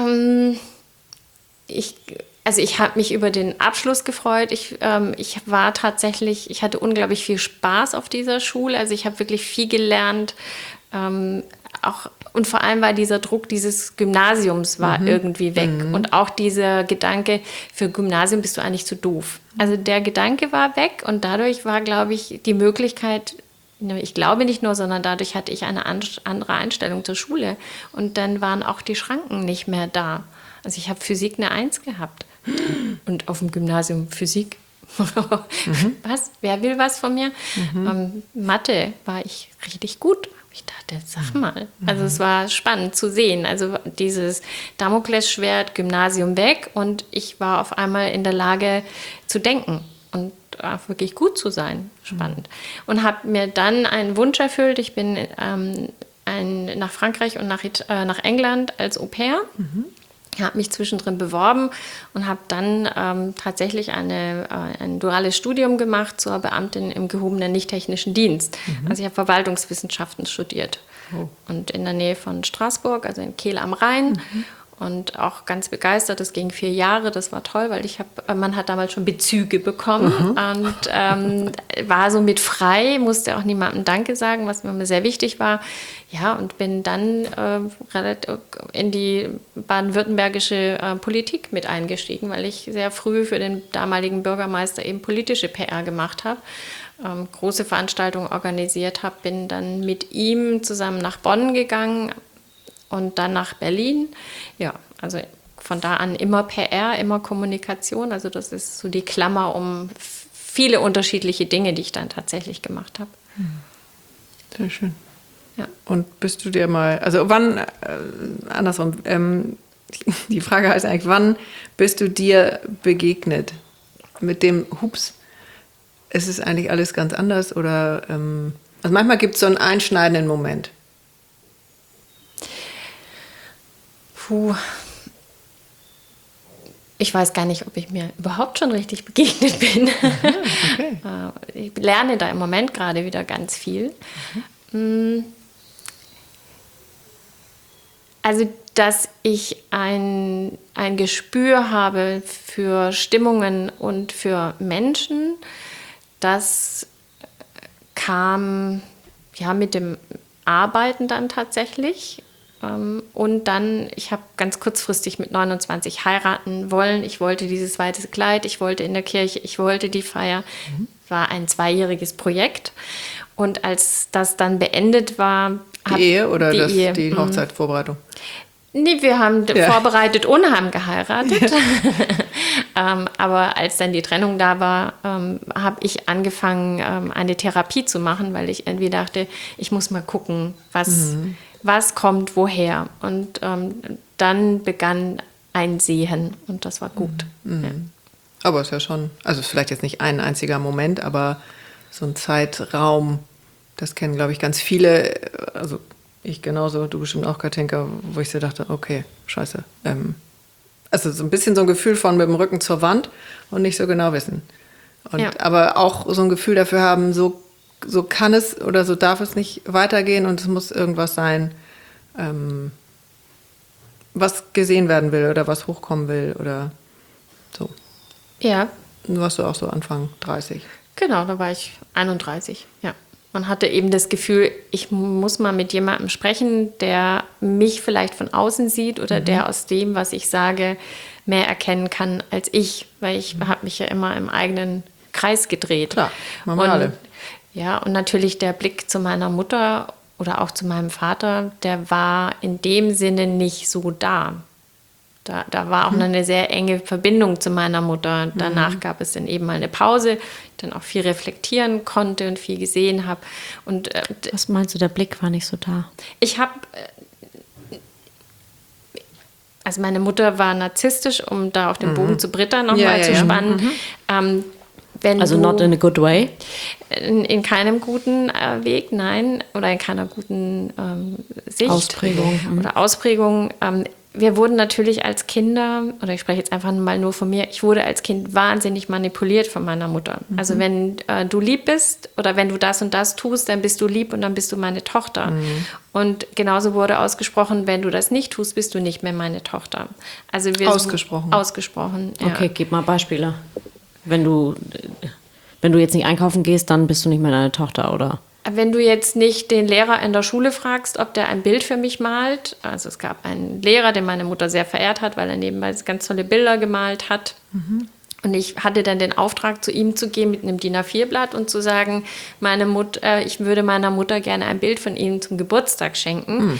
Ich habe mich über den Abschluss gefreut. Ich hatte unglaublich viel Spaß auf dieser Schule. Also ich habe wirklich viel gelernt. Und vor allem war dieser Druck dieses Gymnasiums war irgendwie weg. Und auch dieser Gedanke, für Gymnasium bist du eigentlich zu doof. Also der Gedanke war weg und dadurch war, glaube ich, die Möglichkeit, ich glaube nicht nur, sondern dadurch hatte ich eine andere Einstellung zur Schule. Und dann waren auch die Schranken nicht mehr da. Also ich habe Physik eine 1 gehabt. Und auf dem Gymnasium Physik. Was? Wer will was von mir? Mathe war ich richtig gut. Ich dachte, sag mal. Also es war spannend zu sehen. Also dieses Damoklesschwert, Gymnasium weg und ich war auf einmal in der Lage zu denken und wirklich gut zu sein. Spannend. Und habe mir dann einen Wunsch erfüllt. Ich bin nach Frankreich und nach England als Au pair. Habe mich zwischendrin beworben und habe dann tatsächlich ein duales Studium gemacht zur Beamtin im gehobenen nicht-technischen Dienst. Also ich habe Verwaltungswissenschaften studiert und in der Nähe von Straßburg, also in Kehl am Rhein. Und auch ganz begeistert, das ging 4 Jahre, das war toll, weil man hat damals schon Bezüge bekommen und war so mit frei, musste auch niemandem Danke sagen, was mir sehr wichtig war. Ja, und bin dann relativ in die baden-württembergische Politik mit eingestiegen, weil ich sehr früh für den damaligen Bürgermeister eben politische PR gemacht habe. Große Veranstaltungen organisiert habe, bin dann mit ihm zusammen nach Bonn gegangen, und dann nach Berlin. Ja, also von da an immer PR, immer Kommunikation. Also das ist so die Klammer um viele unterschiedliche Dinge, die ich dann tatsächlich gemacht habe. Sehr schön. Ja. Und bist du dir mal, also wann, andersrum, die Frage heißt eigentlich, wann bist du dir begegnet? Mit dem, hups, ist es eigentlich alles ganz anders? Oder, also manchmal gibt es so einen einschneidenden Moment. Puh. Ich weiß gar nicht, ob ich mir überhaupt schon richtig begegnet bin. Okay. Ich lerne da im Moment gerade wieder ganz viel. Also, dass ich ein Gespür habe für Stimmungen und für Menschen, das kam ja mit dem Arbeiten dann tatsächlich. Und dann, ich habe ganz kurzfristig mit 29 heiraten wollen. Ich wollte dieses weiße Kleid, ich wollte in der Kirche, ich wollte die Feier. War ein 2-jähriges Projekt. Und als das dann beendet war... Die Ehe oder die Hochzeitsvorbereitung? Nee, wir haben vorbereitet und haben geheiratet. Aber als dann die Trennung da war, habe ich angefangen, eine Therapie zu machen, weil ich irgendwie dachte, ich muss mal gucken, was kommt woher. Und dann begann ein Sehen und das war gut. Ja. Aber es ist ja schon, also vielleicht jetzt nicht ein einziger Moment, aber so ein Zeitraum, das kennen, glaube ich, ganz viele, also ich genauso, du bestimmt auch, Katinka, wo ich so dachte, okay, scheiße. Also so ein bisschen so ein Gefühl von mit dem Rücken zur Wand und nicht so genau wissen. Und, aber auch so ein Gefühl dafür haben, so kann es oder so darf es nicht weitergehen und es muss irgendwas sein, was gesehen werden will oder was hochkommen will oder so. Ja. Du warst du auch so Anfang 30. Genau, da war ich 31, ja. Man hatte eben das Gefühl, ich muss mal mit jemandem sprechen, der mich vielleicht von außen sieht oder der aus dem, was ich sage, mehr erkennen kann als ich. Weil ich habe mich ja immer im eigenen Kreis gedreht. Klar, machen wir alle. Ja, und natürlich der Blick zu meiner Mutter oder auch zu meinem Vater, der war in dem Sinne nicht so da. Da war auch noch eine sehr enge Verbindung zu meiner Mutter. Danach gab es dann eben mal eine Pause, ich dann auch viel reflektieren konnte und viel gesehen habe. Und was meinst du, der Blick war nicht so da? Ich habe, also meine Mutter war narzisstisch, um da auf den Bogen zu Britta nochmal zu spannen. Also not in a good way? In keinem guten Weg, nein, oder in keiner guten Sicht. Ausprägung. Oder Ausprägung. Wir wurden natürlich als Kinder, oder ich spreche jetzt einfach mal nur von mir, ich wurde als Kind wahnsinnig manipuliert von meiner Mutter. Also wenn du lieb bist oder wenn du das und das tust, dann bist du lieb und dann bist du meine Tochter. Und genauso wurde ausgesprochen, wenn du das nicht tust, bist du nicht mehr meine Tochter. Also Ausgesprochen? Ausgesprochen, ja. Okay, gib mal Beispiele. Wenn du jetzt nicht einkaufen gehst, dann bist du nicht mehr deine Tochter, oder? Wenn du jetzt nicht den Lehrer in der Schule fragst, ob der ein Bild für mich malt, also es gab einen Lehrer, den meine Mutter sehr verehrt hat, weil er nebenbei ganz tolle Bilder gemalt hat. Und ich hatte dann den Auftrag, zu ihm zu gehen mit einem DIN A4-Blatt und zu sagen, ich würde meiner Mutter gerne ein Bild von Ihnen zum Geburtstag schenken.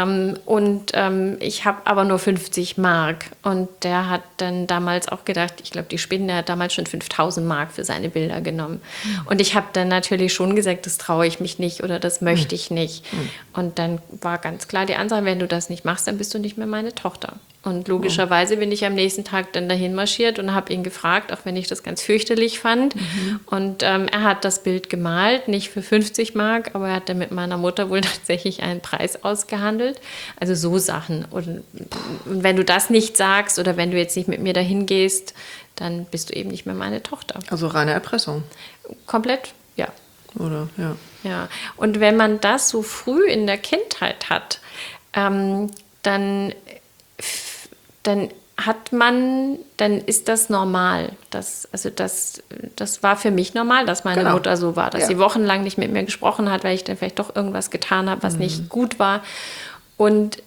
Ich habe aber nur 50 Mark. Und der hat dann damals auch gedacht, ich glaube, die Spinne, der hat damals schon 5.000 Mark für seine Bilder genommen. Und ich habe dann natürlich schon gesagt, das traue ich mich nicht oder das möchte ich nicht. Und dann war ganz klar die Ansage, wenn du das nicht machst, dann bist du nicht mehr meine Tochter. Und logischerweise bin ich am nächsten Tag dann dahin marschiert und habe ihn gefragt, auch wenn ich das ganz fürchterlich fand. Und er hat das Bild gemalt, nicht für 50 Mark, aber er hat dann mit meiner Mutter wohl tatsächlich einen Preis ausgehandelt. Also so Sachen. Und wenn du das nicht sagst oder wenn du jetzt nicht mit mir dahin gehst, dann bist du eben nicht mehr meine Tochter. Also reine Erpressung. Hat, ja. Oder, ja. Ja. Und wenn man das so früh in der Kindheit hat, dann ist das normal. Das war für mich normal, dass meine Mutter so war, dass sie wochenlang nicht mit mir gesprochen hat, weil ich dann vielleicht doch irgendwas getan habe, was nicht gut war. Und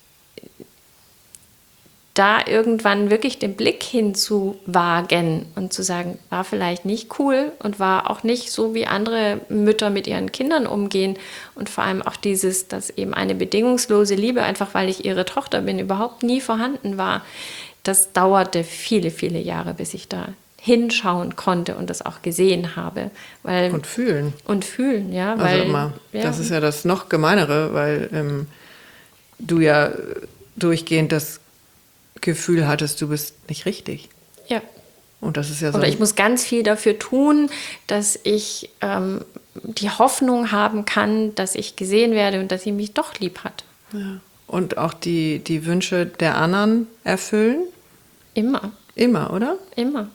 da irgendwann wirklich den Blick hinzuwagen und zu sagen, war vielleicht nicht cool und war auch nicht so, wie andere Mütter mit ihren Kindern umgehen. Und vor allem auch dass eben eine bedingungslose Liebe, einfach weil ich ihre Tochter bin, überhaupt nie vorhanden war. Das dauerte viele, viele Jahre, bis ich da hinschauen konnte und das auch gesehen habe. Und fühlen. Und fühlen, ja. Das ist ja das noch Gemeinere, weil du ja durchgehend das Gefühl hattest, du bist nicht richtig. Ja. Und das ist ja so. Oder ich muss ganz viel dafür tun, dass ich die Hoffnung haben kann, dass ich gesehen werde und dass sie mich doch lieb hat. Ja. Und auch die Wünsche der anderen erfüllen? Immer. Immer, oder? Immer.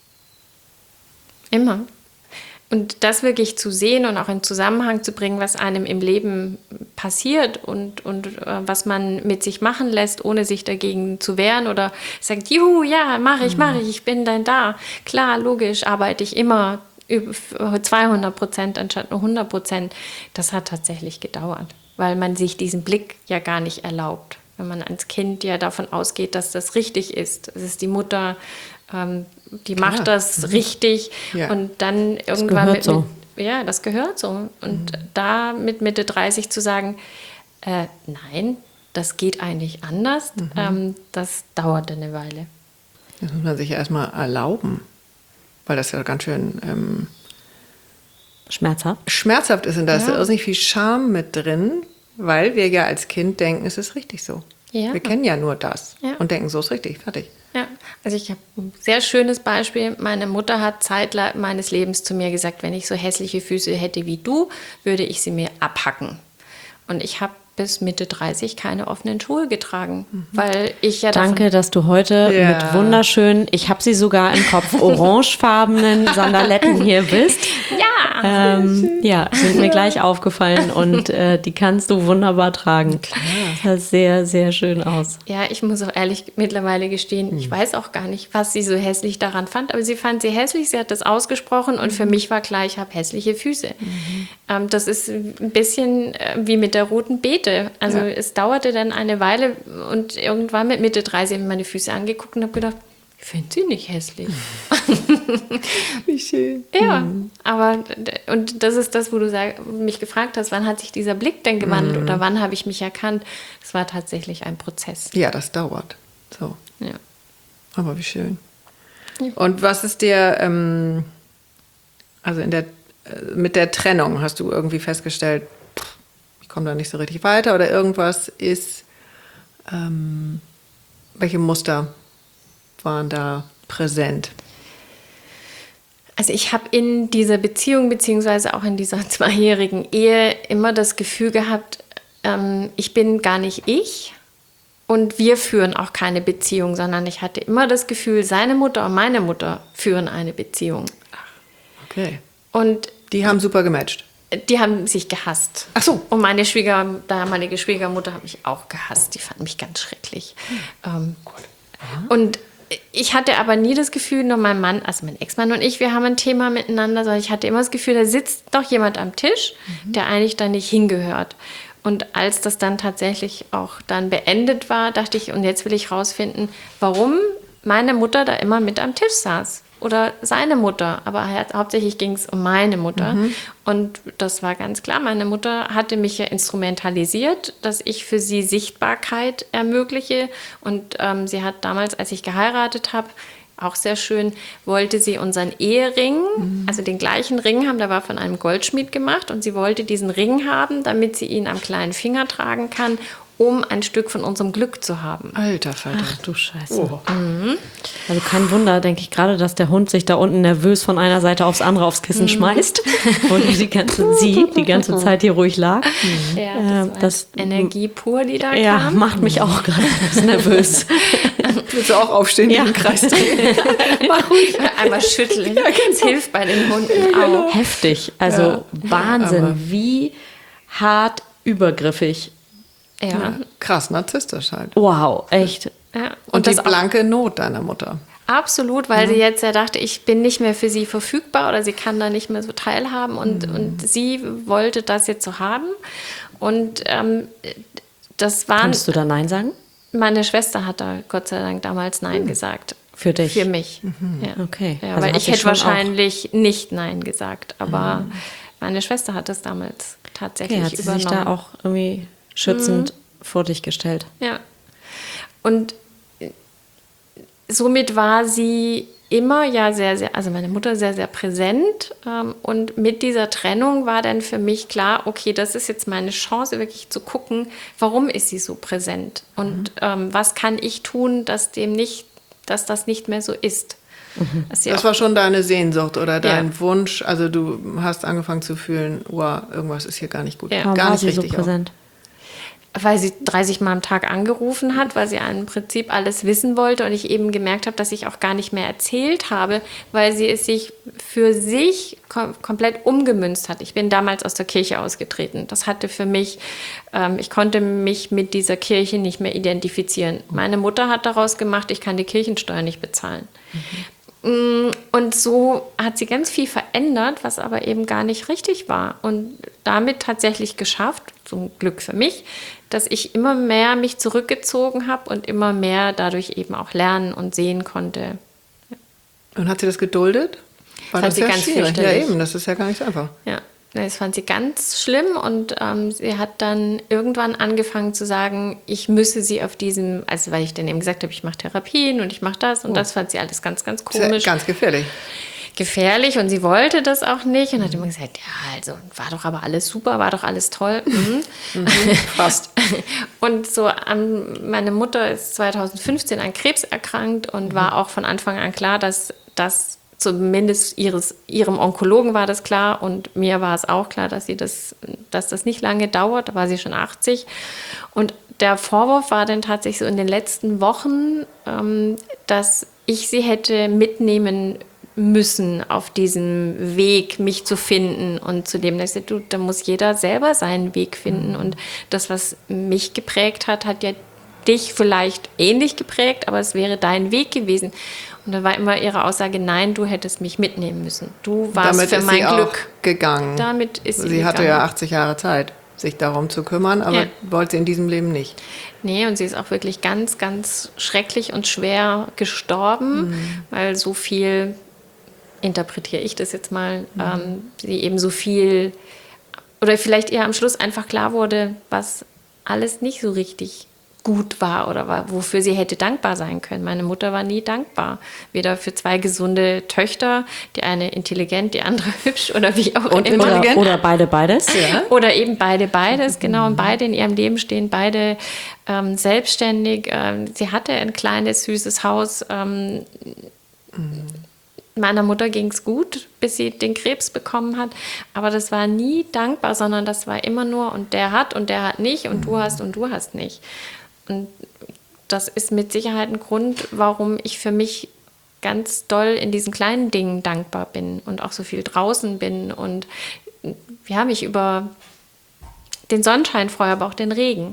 Immer. Und das wirklich zu sehen und auch in Zusammenhang zu bringen, was einem im Leben passiert und was man mit sich machen lässt, ohne sich dagegen zu wehren oder sagt, juhu, ja, mache ich bin dann da. Klar, logisch, arbeite ich immer 200% anstatt nur 100%. Das hat tatsächlich gedauert, weil man sich diesen Blick ja gar nicht erlaubt. Wenn man als Kind ja davon ausgeht, dass das richtig ist. Es ist die Mutter, die macht das richtig und dann irgendwann das gehört so. Und da mit Mitte 30 zu sagen, nein, das geht eigentlich anders, das dauerte eine Weile. Das muss man sich erstmal erlauben, weil das ja ganz schön schmerzhaft ist und da ist ja irrsinnig viel Scham mit drin, weil wir ja als Kind denken, es ist richtig so. Ja. Wir kennen ja nur das und denken, so ist richtig, fertig. Ja, also ich habe ein sehr schönes Beispiel. Meine Mutter hat Zeit meines Lebens zu mir gesagt, wenn ich so hässliche Füße hätte wie du, würde ich sie mir abhacken. Und ich habe bis Mitte 30 keine offenen Schuhe getragen, weil ich ja Danke, dass du heute mit wunderschönen, ich habe sie sogar im Kopf, orangefarbenen Sandaletten hier bist. Sind mir gleich aufgefallen und die kannst du wunderbar tragen. Klar. Das sah sehr, sehr schön aus. Ja, ich muss auch ehrlich mittlerweile gestehen, ich weiß auch gar nicht, was sie so hässlich daran fand, aber sie fand sie hässlich, sie hat das ausgesprochen und für mich war klar, ich habe hässliche Füße. Das ist ein bisschen wie mit der roten Beete. Also es dauerte dann eine Weile und irgendwann mit Mitte 30 habe ich meine Füße angeguckt und habe gedacht, ich finde sie nicht hässlich. Wie schön. Ja, aber und das ist das, wo du mich gefragt hast, wann hat sich dieser Blick denn gewandelt oder wann habe ich mich erkannt? Es war tatsächlich ein Prozess. Ja, das dauert. So. Ja. Aber wie schön. Ja. Und was ist dir, also mit der Trennung, hast du irgendwie festgestellt, ich komme da nicht so richtig weiter oder irgendwas ist, welche Muster waren da präsent? Also ich habe in dieser Beziehung beziehungsweise auch in dieser 2-jährigen Ehe immer das Gefühl gehabt, ich bin gar nicht ich und wir führen auch keine Beziehung, sondern ich hatte immer das Gefühl, seine Mutter und meine Mutter führen eine Beziehung. Okay. Und die haben super gematcht. Die haben sich gehasst. Ach so. Und meine damalige Schwiegermutter hat mich auch gehasst. Die fand mich ganz schrecklich. Und ich hatte aber nie das Gefühl, nur mein Mann, also mein Ex-Mann und ich, wir haben ein Thema miteinander, sondern ich hatte immer das Gefühl, da sitzt doch jemand am Tisch, der eigentlich da nicht hingehört. Und als das dann tatsächlich auch dann beendet war, dachte ich, und jetzt will ich rausfinden, warum meine Mutter da immer mit am Tisch saß. Oder seine Mutter, aber hauptsächlich ging es um meine Mutter. Und das war ganz klar, meine Mutter hatte mich ja instrumentalisiert, dass ich für sie Sichtbarkeit ermögliche. Und sie hat damals, als ich geheiratet habe, auch sehr schön, wollte sie unseren Ehering, also den gleichen Ring haben, der war von einem Goldschmied gemacht. Und sie wollte diesen Ring haben, damit sie ihn am kleinen Finger tragen kann, um ein Stück von unserem Glück zu haben. Alter Falter. Ach du Scheiße. Also kein Wunder, denke ich gerade, dass der Hund sich da unten nervös von einer Seite aufs andere aufs Kissen schmeißt und die ganze Zeit hier ruhig lag. Ja, das war Energie pur, die da Ja, kam. macht mich auch gerade nervös. Willst du auch aufstehen, Ja. den Kreis drehen? Mach ruhig. Einmal schütteln. Das hilft bei den Hunden auch. Heftig. Also Wahnsinn, wie hart übergriffig. Ja. Krass, narzisstisch halt. Wow, echt. Ja. Und die das auch blanke Not deiner Mutter. absolut, weil sie jetzt ja dachte, ich bin nicht mehr für sie verfügbar oder sie kann da nicht mehr so teilhaben und sie wollte das jetzt so haben. Und das waren, Konntest du da Nein sagen? meine Schwester hat da Gott sei Dank damals Nein gesagt. Für dich? Für mich. Ja. Okay. Ja, Also weil hat ich sie hätte schon wahrscheinlich nicht Nein gesagt, aber meine Schwester hat das damals tatsächlich Okay, hat sie übernommen. sich da auch irgendwie schützend vor dich gestellt? Ja. Und somit war sie immer ja sehr, sehr, also meine Mutter sehr, sehr präsent. Und mit dieser Trennung war dann für mich klar, okay, das ist jetzt meine Chance, wirklich zu gucken, warum ist sie so präsent? Und was kann ich tun, dass das nicht mehr so ist? Dass sie Das auch- war schon deine Sehnsucht oder dein Ja. Wunsch. Also du hast angefangen zu fühlen, wow, irgendwas ist hier gar nicht gut. Ja. Warum Gar war nicht sie so richtig. präsent? Weil sie 30 Mal am Tag angerufen hat, weil sie im Prinzip alles wissen wollte und ich eben gemerkt habe, dass ich auch gar nicht mehr erzählt habe, weil sie es sich für sich komplett umgemünzt hat. Ich bin damals aus der Kirche ausgetreten. Das hatte für mich, ich konnte mich mit dieser Kirche nicht mehr identifizieren. Meine Mutter hat daraus gemacht, ich kann die Kirchensteuer nicht bezahlen. Und so hat sie ganz viel verändert, was aber eben gar nicht richtig war. Und damit tatsächlich geschafft, zum Glück für mich, dass ich immer mehr mich zurückgezogen habe und immer mehr dadurch eben auch lernen und sehen konnte. Und hat sie das geduldet? War Fand das sie ja ganz schwierig. Ja fürchterlich. eben, das ist ja gar nicht so einfach. Ja, das fand sie ganz schlimm und sie hat dann irgendwann angefangen zu sagen, ich müsse sie auf diesem, also weil ich dann eben gesagt habe, ich mache Therapien und ich mache das und das fand sie alles ganz, ganz Das ist komisch. ja ganz gefährlich. Gefährlich und sie wollte das auch nicht und hat immer gesagt, ja, also war doch aber alles super, war doch alles toll. Fast. Und so, meine Mutter ist 2015 an Krebs erkrankt und war auch von Anfang an klar, dass das zumindest ihrem Onkologen war das klar und mir war es auch klar, dass das nicht lange dauert, da war sie schon 80. Und der Vorwurf war dann tatsächlich so in den letzten Wochen, dass ich sie hätte mitnehmen müssen auf diesem Weg, mich zu finden und zu dem, dass ich sagte, da muss jeder selber seinen Weg finden und das, was mich geprägt hat, hat ja dich vielleicht ähnlich geprägt, aber es wäre dein Weg gewesen. Und da war immer ihre Aussage, nein, du hättest mich mitnehmen müssen. Du warst Damit für ist mein sie Glück. auch gegangen. Damit ist sie Sie hatte gegangen. ja 80 Jahre Zeit, sich darum zu kümmern, aber Ja. wollte sie in diesem Leben nicht. Nee, und sie ist auch wirklich ganz, ganz schrecklich und schwer gestorben, weil so viel, interpretiere ich das jetzt mal, sie eben so viel, oder vielleicht ihr am Schluss einfach klar wurde, was alles nicht so richtig gut war oder wofür sie hätte dankbar sein können. Meine Mutter war nie dankbar. Weder für zwei gesunde Töchter, die eine intelligent, die andere hübsch oder wie auch Und immer. intelligent. Oder beide beides? Ja. Oder eben beides, genau. Und beide in ihrem Leben stehen, beide selbstständig. Sie hatte ein kleines, süßes Haus. Meiner Mutter ging es gut, bis sie den Krebs bekommen hat. Aber das war nie dankbar, sondern das war immer nur, und der hat nicht und du hast nicht. Und das ist mit Sicherheit ein Grund, warum ich für mich ganz doll in diesen kleinen Dingen dankbar bin und auch so viel draußen bin. Und ja, mich über den Sonnenschein freue, aber auch den Regen.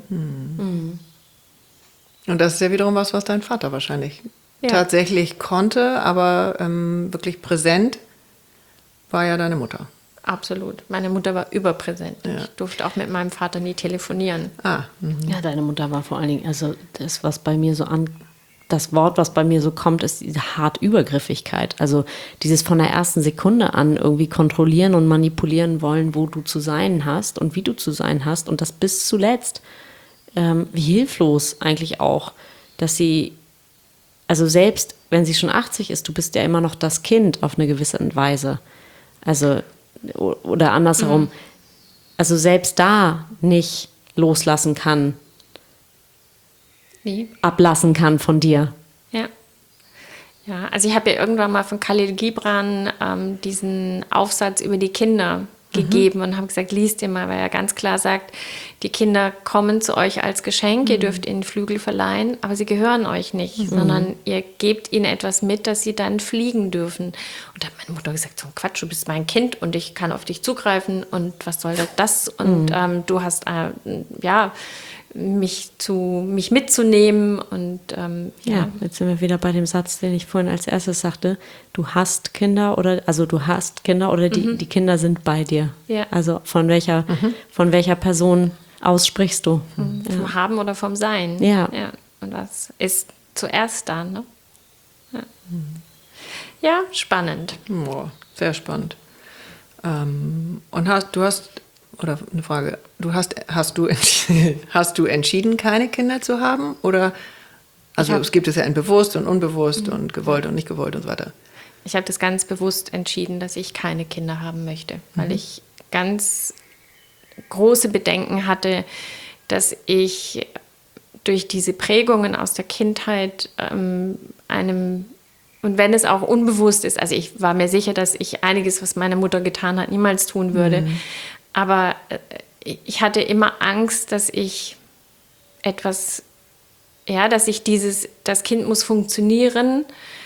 Und das ist ja wiederum was dein Vater wahrscheinlich Ja. tatsächlich konnte, aber wirklich präsent war ja deine Mutter. Absolut. Meine Mutter war überpräsent. Ja. Ich durfte auch mit meinem Vater nie telefonieren. Ah, Ja, deine Mutter war vor allen Dingen, also das, was bei mir so das Wort, was bei mir so kommt, ist diese Hartübergriffigkeit. Also dieses von der ersten Sekunde an irgendwie kontrollieren und manipulieren wollen, wo du zu sein hast und wie du zu sein hast. Und das bis zuletzt, wie hilflos eigentlich auch, dass sie, also selbst wenn sie schon 80 ist, du bist ja immer noch das Kind auf eine gewisse Weise. Also, oder andersherum, also selbst da nicht loslassen kann, ablassen kann von dir. Ja. Ja, also ich habe ja irgendwann mal von Khalil Gibran diesen Aufsatz über die Kinder gegeben und habe gesagt, liest dir mal, weil er ganz klar sagt, die Kinder kommen zu euch als Geschenk, ihr dürft ihnen Flügel verleihen, aber sie gehören euch nicht, sondern ihr gebt ihnen etwas mit, dass sie dann fliegen dürfen. Und da hat meine Mutter gesagt, so ein Quatsch, du bist mein Kind und ich kann auf dich zugreifen und was soll das? Und du hast, mich mitzunehmen und Ja, jetzt sind wir wieder bei dem Satz, den ich vorhin als erstes sagte. Du hast Kinder oder die Kinder sind bei dir. Ja. Also von welcher Person aus sprichst du? vom Haben oder vom Sein. Ja. Und was ist zuerst da, ne? Ja, spannend. Oh, sehr spannend. Und oder eine Frage, hast du entschieden, keine Kinder zu haben? Oder, also es gibt es ja in bewusst und unbewusst und gewollt und nicht gewollt und so weiter. Ich habe das ganz bewusst entschieden, dass ich keine Kinder haben möchte, weil ich ganz große Bedenken hatte, dass ich durch diese Prägungen aus der Kindheit und wenn es auch unbewusst ist, also ich war mir sicher, dass ich einiges, was meine Mutter getan hat, niemals tun würde, aber ich hatte immer Angst, dass ich das Kind muss funktionieren,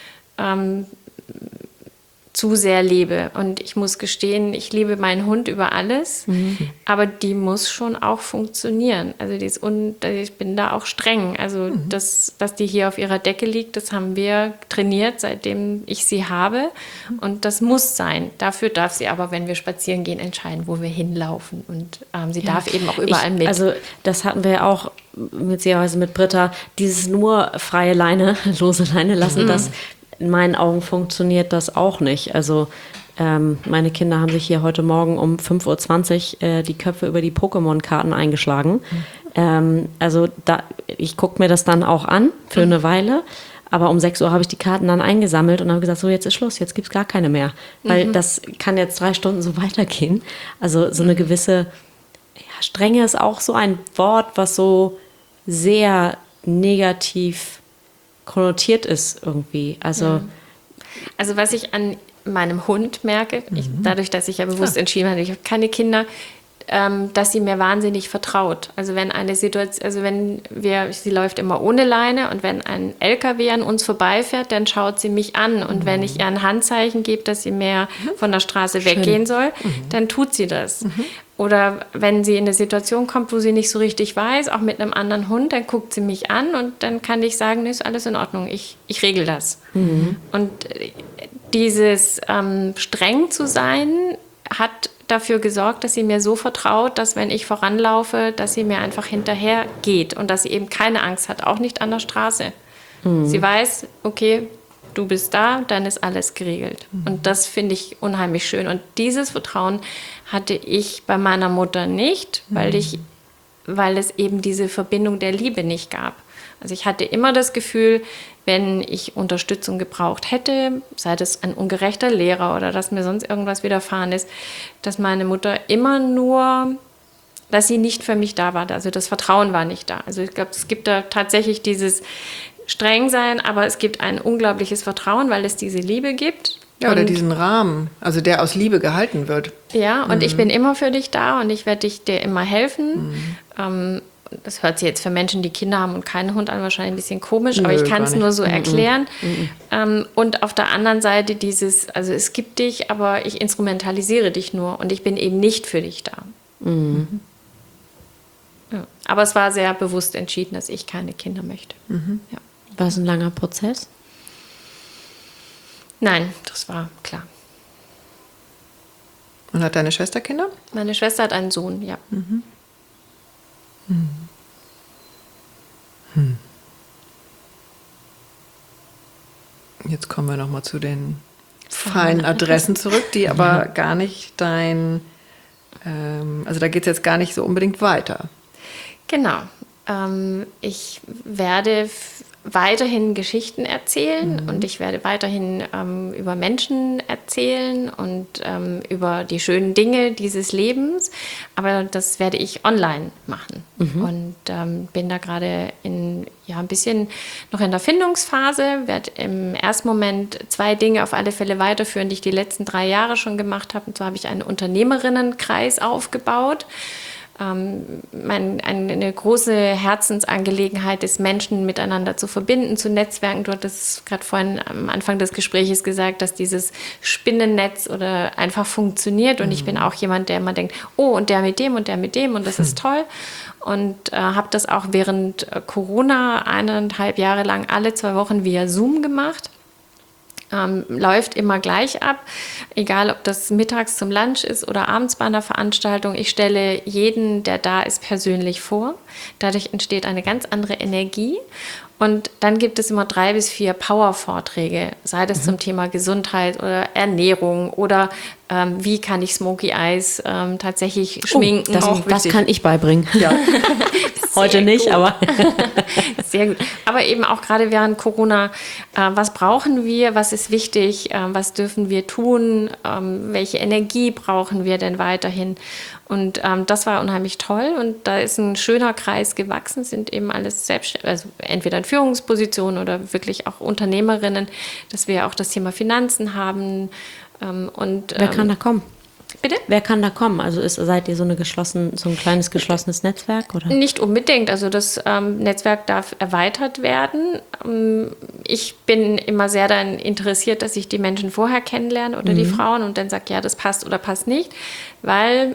zu sehr lebe. Und ich muss gestehen, ich liebe meinen Hund über alles, aber die muss schon auch funktionieren. Also ich bin da auch streng. Also dass die hier auf ihrer Decke liegt, das haben wir trainiert, seitdem ich sie habe. Und das muss sein. Dafür darf sie aber, wenn wir spazieren gehen, entscheiden, wo wir hinlaufen. Und sie darf eben auch überall mit. Also das hatten wir ja auch mit Britta, dieses nur freie Leine, lose Leine lassen, das in meinen Augen funktioniert das auch nicht. Also meine Kinder haben sich hier heute Morgen um 5:20 Uhr die Köpfe über die Pokémon-Karten eingeschlagen. Ich gucke mir das dann auch an für eine Weile, aber um 6 Uhr habe ich die Karten dann eingesammelt und habe gesagt, so jetzt ist Schluss, jetzt gibt es gar keine mehr. Weil das kann jetzt 3 Stunden so weitergehen. Also so eine gewisse Strenge ist auch so ein Wort, was so sehr negativ konnotiert ist irgendwie. Also was ich an meinem Hund merke, dadurch, dass ich ja bewusst entschieden habe, ich habe keine Kinder, dass sie mir wahnsinnig vertraut. Also wenn eine Situation, sie läuft immer ohne Leine und wenn ein LKW an uns vorbeifährt, dann schaut sie mich an und wenn ich ihr ein Handzeichen gebe, dass sie mehr von der Straße weggehen soll, dann tut sie das. Oder wenn sie in eine Situation kommt, wo sie nicht so richtig weiß, auch mit einem anderen Hund, dann guckt sie mich an und dann kann ich sagen, ist alles in Ordnung, ich regel das. Und dieses streng zu sein, hat dafür gesorgt, dass sie mir so vertraut, dass wenn ich voranlaufe, dass sie mir einfach hinterher geht und dass sie eben keine Angst hat, auch nicht an der Straße. Sie weiß, okay, du bist da, dann ist alles geregelt. Und das finde ich unheimlich schön. Und dieses Vertrauen hatte ich bei meiner Mutter nicht, weil es eben diese Verbindung der Liebe nicht gab. Also ich hatte immer das Gefühl, wenn ich Unterstützung gebraucht hätte, sei das ein ungerechter Lehrer oder dass mir sonst irgendwas widerfahren ist, dass meine Mutter dass sie nicht für mich da war. Also das Vertrauen war nicht da. Also ich glaube, es gibt da tatsächlich dieses Strengsein, aber es gibt ein unglaubliches Vertrauen, weil es diese Liebe gibt. Ja, oder diesen Rahmen, also der aus Liebe gehalten wird. Ja, und ich bin immer für dich da und ich werde dir immer helfen. Das hört sich jetzt für Menschen, die Kinder haben und keinen Hund an, wahrscheinlich ein bisschen komisch, aber ich kann es nur so erklären. Und auf der anderen Seite also es gibt dich, aber ich instrumentalisiere dich nur und ich bin eben nicht für dich da. Ja. Aber es war sehr bewusst entschieden, dass ich keine Kinder möchte. Ja. war es ein langer Prozess? Nein, das war klar. Und hat deine Schwester Kinder? Meine Schwester hat einen Sohn, ja. Jetzt kommen wir nochmal zu den feinen Adressen zurück, die aber gar nicht also da geht es jetzt gar nicht so unbedingt weiter. Genau. Ich werde weiterhin Geschichten erzählen und ich werde weiterhin über Menschen erzählen und über die schönen Dinge dieses Lebens. Aber das werde ich online machen. Und bin da gerade ein bisschen noch in der Findungsphase. Werde im ersten Moment 2 Dinge auf alle Fälle weiterführen, die ich die letzten 3 Jahre schon gemacht habe. Und zwar habe ich einen Unternehmerinnenkreis aufgebaut. Eine große Herzensangelegenheit ist, Menschen miteinander zu verbinden, zu Netzwerken. Du hattest gerade vorhin am Anfang des Gesprächs gesagt, dass dieses Spinnennetz oder einfach funktioniert. Und ich bin auch jemand, der immer denkt, oh, und der mit dem und der mit dem und das ist toll. Und habe das auch während Corona 1,5 Jahre lang alle 2 Wochen via Zoom gemacht. Läuft immer gleich ab, egal ob das mittags zum Lunch ist oder abends bei einer Veranstaltung. Ich stelle jeden, der da ist, persönlich vor. Dadurch entsteht eine ganz andere Energie. Und dann gibt es immer 3 bis 4 Power-Vorträge, sei das zum Thema Gesundheit oder Ernährung oder wie kann ich Smoky Eyes tatsächlich schminken. Das kann ich beibringen. Ja. Heute nicht, gut. aber sehr gut. Aber eben auch gerade während Corona, was brauchen wir, was ist wichtig, was dürfen wir tun, welche Energie brauchen wir denn weiterhin? Und das war unheimlich toll und da ist ein schöner Kreis gewachsen, sind eben alles selbstständig, also entweder in Führungspositionen oder wirklich auch Unternehmerinnen, dass wir auch das Thema Finanzen haben. Wer kann da kommen? Bitte? Wer kann da kommen? Also seid ihr so ein kleines geschlossenes Netzwerk? Oder? Nicht unbedingt. Also das Netzwerk darf erweitert werden. Ich bin immer sehr daran interessiert, dass ich die Menschen vorher kennenlerne oder die Frauen und dann sage, ja, das passt oder passt nicht. Weil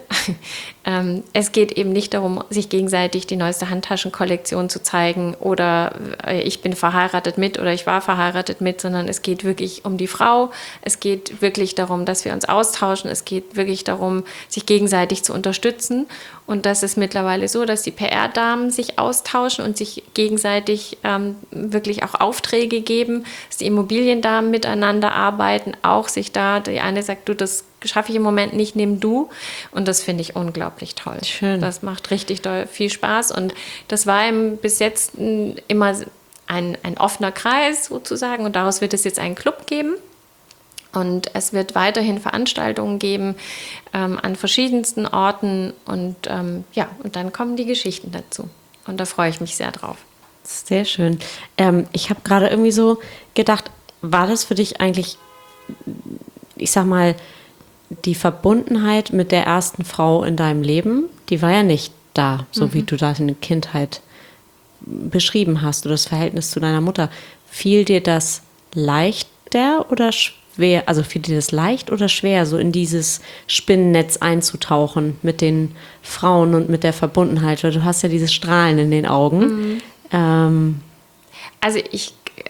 es geht eben nicht darum, sich gegenseitig die neueste Handtaschenkollektion zu zeigen oder ich bin verheiratet mit oder ich war verheiratet mit, sondern es geht wirklich um die Frau. Es geht wirklich darum, dass wir uns austauschen. Es geht wirklich darum, sich gegenseitig zu unterstützen. Und das ist mittlerweile so, dass die PR-Damen sich austauschen und sich gegenseitig wirklich auch Aufträge geben, dass die Immobiliendamen miteinander arbeiten, auch sich da, die eine sagt, du, das schaffe ich im Moment nicht, nimm du. Und das finde ich unglaublich toll. Schön. Das macht richtig viel Spaß. Und das war bis jetzt immer ein offener Kreis sozusagen. Und daraus wird es jetzt einen Club geben. Und es wird weiterhin Veranstaltungen geben an verschiedensten Orten. Und und dann kommen die Geschichten dazu. Und da freue ich mich sehr drauf. Sehr schön. Ich habe gerade irgendwie so gedacht, war das für dich eigentlich, ich sag mal, die Verbundenheit mit der ersten Frau in deinem Leben, die war ja nicht da, so wie du das in der Kindheit beschrieben hast oder das Verhältnis zu deiner Mutter. Fiel dir das leichter oder schwer, also fiel dir das leicht oder schwer, so in dieses Spinnennetz einzutauchen mit den Frauen und mit der Verbundenheit? Weil du hast ja dieses Strahlen in den Augen. Also ich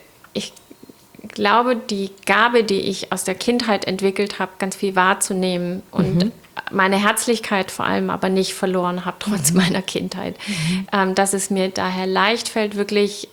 glaube, die Gabe, die ich aus der Kindheit entwickelt habe, ganz viel wahrzunehmen und meine Herzlichkeit vor allem aber nicht verloren habe, trotz meiner Kindheit. Dass es mir daher leicht fällt, wirklich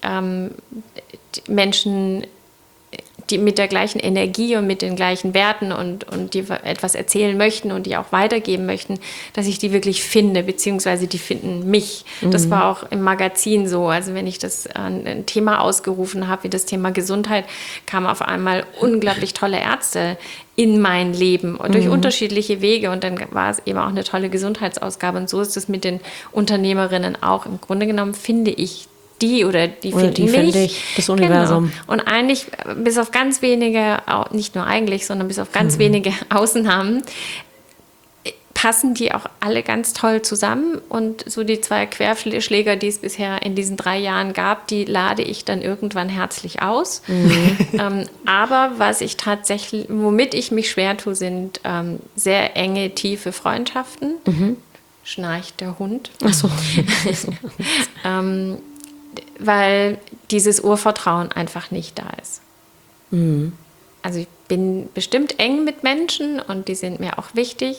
Menschen, die mit der gleichen Energie und mit den gleichen Werten und die etwas erzählen möchten und die auch weitergeben möchten, dass ich die wirklich finde, beziehungsweise die finden mich. Das war auch im Magazin so. Also wenn ich das ein Thema ausgerufen habe, wie das Thema Gesundheit, kamen auf einmal unglaublich tolle Ärzte in mein Leben und durch unterschiedliche Wege. Und dann war es eben auch eine tolle Gesundheitsausgabe. Und so ist es mit den Unternehmerinnen auch. Im Grunde genommen finde ich die finden mich. Das Universum. Genau. Und eigentlich, bis auf ganz wenige, nicht nur eigentlich, sondern bis auf ganz wenige Ausnahmen, passen die auch alle ganz toll zusammen. Und so die 2 Querschläger, die es bisher in diesen 3 Jahren gab, die lade ich dann irgendwann herzlich aus. Aber womit ich mich schwer tue, sind sehr enge, tiefe Freundschaften. Schnarcht der Hund. Ach so. Weil dieses Urvertrauen einfach nicht da ist. Also ich bin bestimmt eng mit Menschen und die sind mir auch wichtig,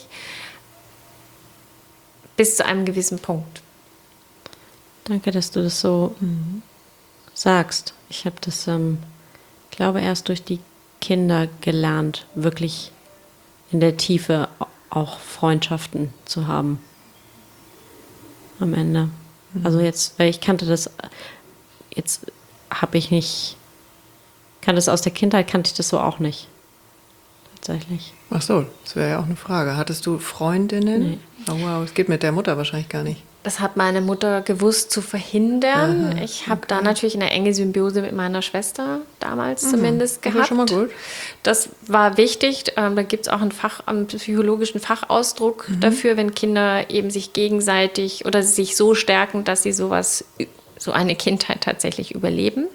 bis zu einem gewissen Punkt. Danke, dass du das so sagst. Ich habe das glaube, erst durch die Kinder gelernt, wirklich in der Tiefe auch Freundschaften zu haben. Am Ende. Also jetzt, weil ich kannte das, jetzt habe ich nicht, kannte es aus der Kindheit, kannte ich das so auch nicht. Tatsächlich. Ach so, das wäre ja auch eine Frage. Hattest du Freundinnen? Nee. Oh wow, es geht mit der Mutter wahrscheinlich gar nicht. Das hat meine Mutter gewusst zu verhindern. Ich habe da natürlich eine enge Symbiose mit meiner Schwester damals zumindest Das gehabt. war schon mal gut. Das war wichtig. Da gibt es auch einen psychologischen Fachausdruck dafür, wenn Kinder eben sich gegenseitig oder sich so stärken, dass sie so eine Kindheit tatsächlich überleben.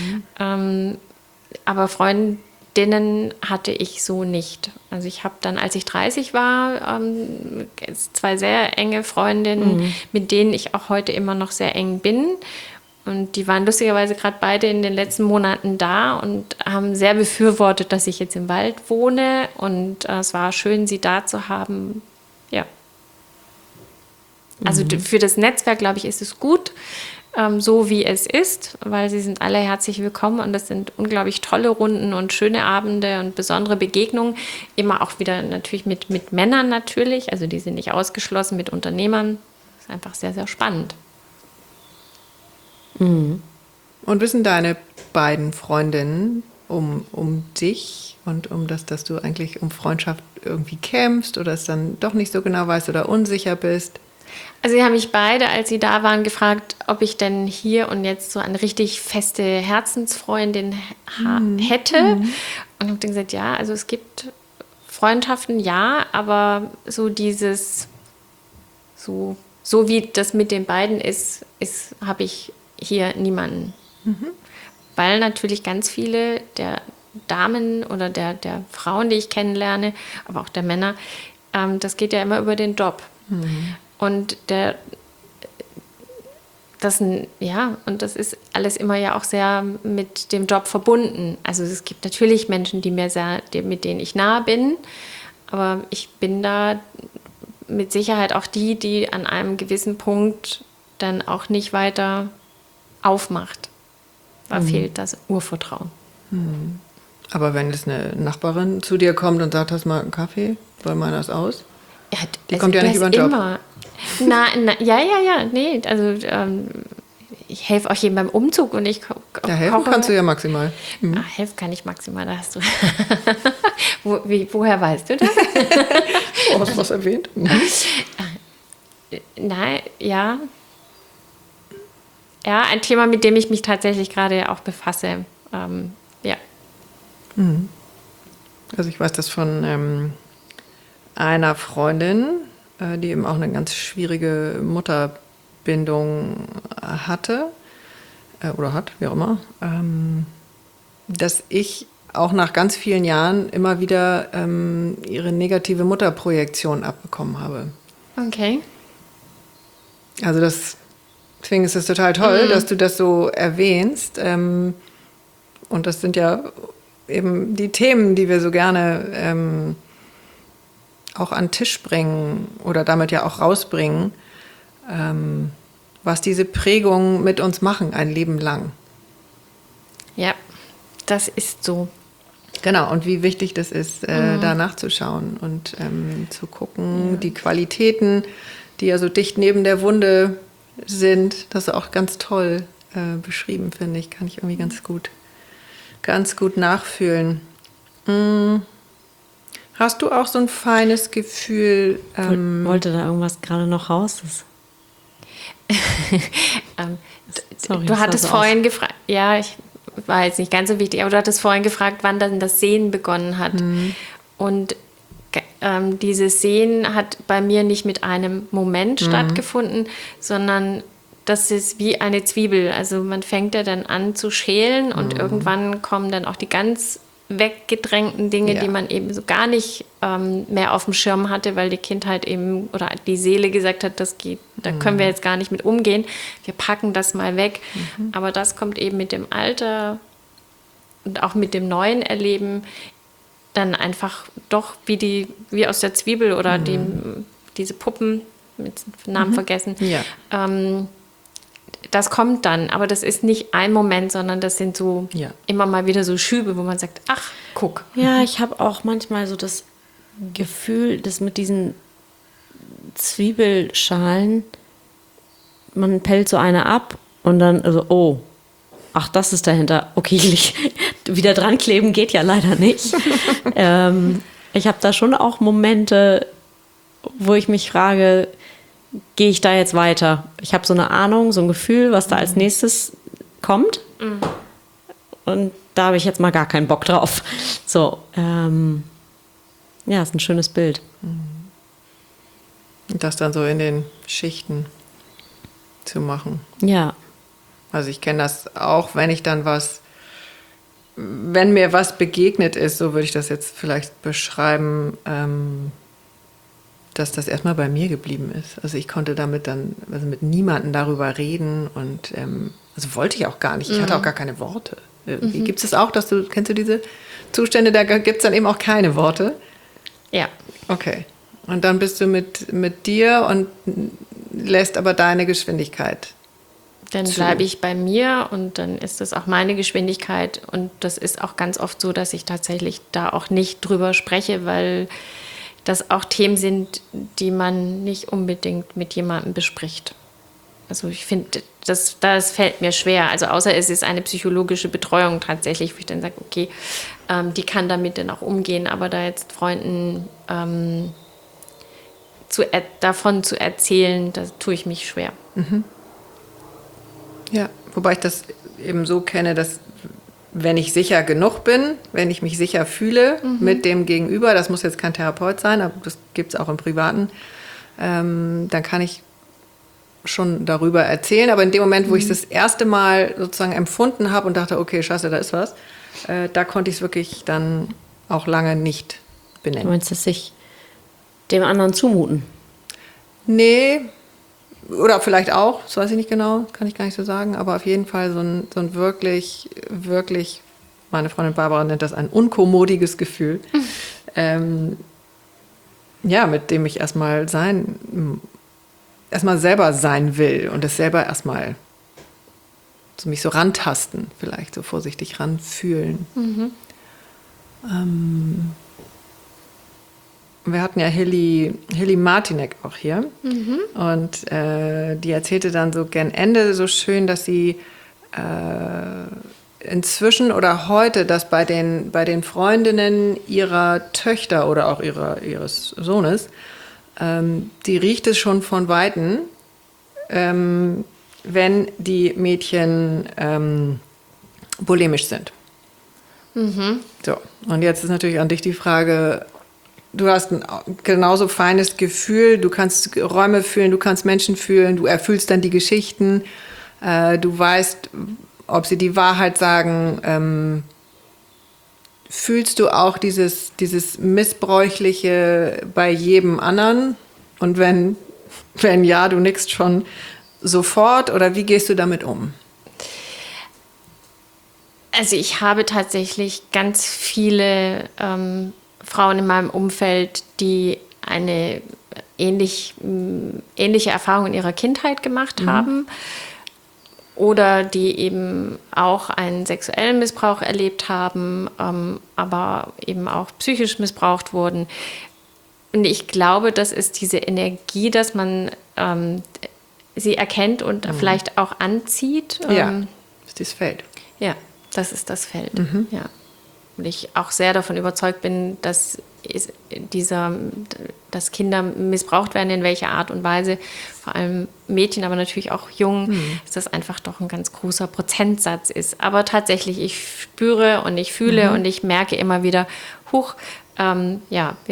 Aber Freundinnen hatte ich so nicht. Also ich habe dann, als ich 30 war, 2 sehr enge Freundinnen, mit denen ich auch heute immer noch sehr eng bin. Und die waren lustigerweise gerade beide in den letzten Monaten da und haben sehr befürwortet, dass ich jetzt im Wald wohne. Und es war schön, sie da zu haben. Ja. Also für das Netzwerk, glaube ich, ist es gut, so wie es ist, weil sie sind alle herzlich willkommen und das sind unglaublich tolle Runden und schöne Abende und besondere Begegnungen. Immer auch wieder natürlich mit Männern natürlich, also die sind nicht ausgeschlossen, mit Unternehmern. Das ist einfach sehr, sehr spannend. Und wissen deine beiden Freundinnen um dich und um das, dass du eigentlich um Freundschaft irgendwie kämpfst oder es dann doch nicht so genau weißt oder unsicher bist? Also sie haben mich beide, als sie da waren, gefragt, ob ich denn hier und jetzt so eine richtig feste Herzensfreundin hätte. Und ich habe dann gesagt, ja, also es gibt Freundschaften, ja, aber so dieses, so wie das mit den beiden ist habe ich hier niemanden. Weil natürlich ganz viele der Damen oder der Frauen, die ich kennenlerne, aber auch der Männer, das geht ja immer über den Job. Und das ist alles immer ja auch sehr mit dem Job verbunden. Also es gibt natürlich Menschen, mit denen ich nah bin, aber ich bin da mit Sicherheit auch die an einem gewissen Punkt dann auch nicht weiter aufmacht. Da fehlt das Urvertrauen. Aber wenn jetzt eine Nachbarin zu dir kommt und sagt, hast du mal einen Kaffee, weil meiner ist aus? Ja, Die kommt ja nicht über den Job. Immer. Nee, also ich helfe auch jedem beim Umzug und ich Ja, helfen koche. kannst du ja maximal. Helfen kann ich maximal, da hast du. Woher weißt du das? Oh, hast du was erwähnt? Nein, ja. Ja, ein Thema, mit dem ich mich tatsächlich gerade auch befasse. Ja. Also ich weiß das von einer Freundin, die eben auch eine ganz schwierige Mutterbindung hatte oder hat, wie auch immer, dass ich auch nach ganz vielen Jahren immer wieder ihre negative Mutterprojektion abbekommen habe. Okay. Also deswegen ist es total toll, dass du das so erwähnst. Und das sind ja eben die Themen, die wir so gerne auch an den Tisch bringen oder damit ja auch rausbringen, was diese Prägungen mit uns machen, ein Leben lang. Ja, das ist so. Genau, und wie wichtig das ist, da nachzuschauen und zu gucken, die Qualitäten, die ja so dicht neben der Wunde sind, das ist auch ganz toll beschrieben, finde ich, kann ich irgendwie ganz gut nachfühlen. Hast du auch so ein feines Gefühl? Wollte da irgendwas gerade noch raus? Sorry, du hattest vorhin gefragt, ja, ich war jetzt nicht ganz so wichtig, aber du hattest vorhin gefragt, wann dann das Sehen begonnen hat. Und dieses Sehen hat bei mir nicht mit einem Moment stattgefunden, sondern das ist wie eine Zwiebel. Also man fängt ja dann an zu schälen und irgendwann kommen dann auch die ganz weggedrängten Dinge, die man eben so gar nicht mehr auf dem Schirm hatte, weil die Kindheit eben oder die Seele gesagt hat, das geht, da können wir jetzt gar nicht mit umgehen. Wir packen das mal weg. Aber das kommt eben mit dem Alter und auch mit dem neuen Erleben dann einfach doch wie aus der Zwiebel oder diese Puppen, mit Namen vergessen, das kommt dann, aber das ist nicht ein Moment, sondern das sind so immer mal wieder so Schübe, wo man sagt, ach, guck. Ja, ich habe auch manchmal so das Gefühl, dass mit diesen Zwiebelschalen, man pellt so eine ab und dann, also, oh, ach, das ist dahinter. Okay, wieder dran kleben geht ja leider nicht. Ich habe da schon auch Momente, wo ich mich frage, gehe ich da jetzt weiter? Ich habe so eine Ahnung, so ein Gefühl, was da als nächstes kommt. Und da habe ich jetzt mal gar keinen Bock drauf. So, ist ein schönes Bild. Und das dann so in den Schichten zu machen. Ja. Also ich kenne das auch, wenn mir was begegnet ist, so würde ich das jetzt vielleicht beschreiben, dass das erstmal bei mir geblieben ist. Also ich konnte damit dann mit niemandem darüber reden und also wollte ich auch gar nicht. Ich hatte auch gar keine Worte. Irgendwie. Gibt es das auch, kennst du diese Zustände, da gibt es dann eben auch keine Worte? Ja. Okay. Und dann bist du mit dir und lässt aber deine Geschwindigkeit. Dann bleibe ich bei mir und dann ist das auch meine Geschwindigkeit. Und das ist auch ganz oft so, dass ich tatsächlich da auch nicht drüber spreche, weil das auch Themen sind, die man nicht unbedingt mit jemandem bespricht. Also ich finde, das fällt mir schwer. Also außer es ist eine psychologische Betreuung tatsächlich, wo ich dann sage, okay, die kann damit dann auch umgehen. Aber da jetzt Freunden davon zu erzählen, da tue ich mich schwer. Mhm. Ja, wobei ich das eben so kenne, dass wenn ich sicher genug bin, wenn ich mich sicher fühle mit dem Gegenüber, das muss jetzt kein Therapeut sein, aber das gibt es auch im Privaten, dann kann ich schon darüber erzählen. Aber in dem Moment, wo ich das erste Mal sozusagen empfunden habe und dachte, okay, scheiße, da ist was, da konnte ich es wirklich dann auch lange nicht benennen. Du meinst, dass sich dem anderen zumuten? Nee, oder vielleicht auch, das weiß ich nicht genau, kann ich gar nicht so sagen, aber auf jeden Fall so ein wirklich, wirklich, meine Freundin Barbara nennt das ein unkommodiges Gefühl, mit dem ich erstmal selber sein will und es selber erstmal so mich so rantasten, vielleicht so vorsichtig ranfühlen. Wir hatten ja Hilly Martinek auch hier und die erzählte dann so gern Ende so schön, dass sie inzwischen oder heute, dass bei den Freundinnen ihrer Töchter oder auch ihres Sohnes, die riecht es schon von Weitem, wenn die Mädchen bulimisch sind. So, und jetzt ist natürlich an dich die Frage, du hast ein genauso feines Gefühl, du kannst Räume fühlen, du kannst Menschen fühlen, du erfüllst dann die Geschichten, du weißt, ob sie die Wahrheit sagen. Fühlst du auch dieses Missbräuchliche bei jedem anderen? Und wenn ja, du nickst schon sofort oder wie gehst du damit um? Also ich habe tatsächlich ganz viele Frauen in meinem Umfeld, die eine ähnliche Erfahrung in ihrer Kindheit gemacht haben oder die eben auch einen sexuellen Missbrauch erlebt haben, aber eben auch psychisch missbraucht wurden. Und ich glaube, das ist diese Energie, dass man sie erkennt und vielleicht auch anzieht. Das ist das Feld. Ja, das ist das Feld, ja. Und ich auch sehr davon überzeugt bin, dass Kinder missbraucht werden, in welcher Art und Weise, vor allem Mädchen, aber natürlich auch Jungen, dass das einfach doch ein ganz großer Prozentsatz ist. Aber tatsächlich, ich spüre und ich fühle und ich merke immer wieder, dann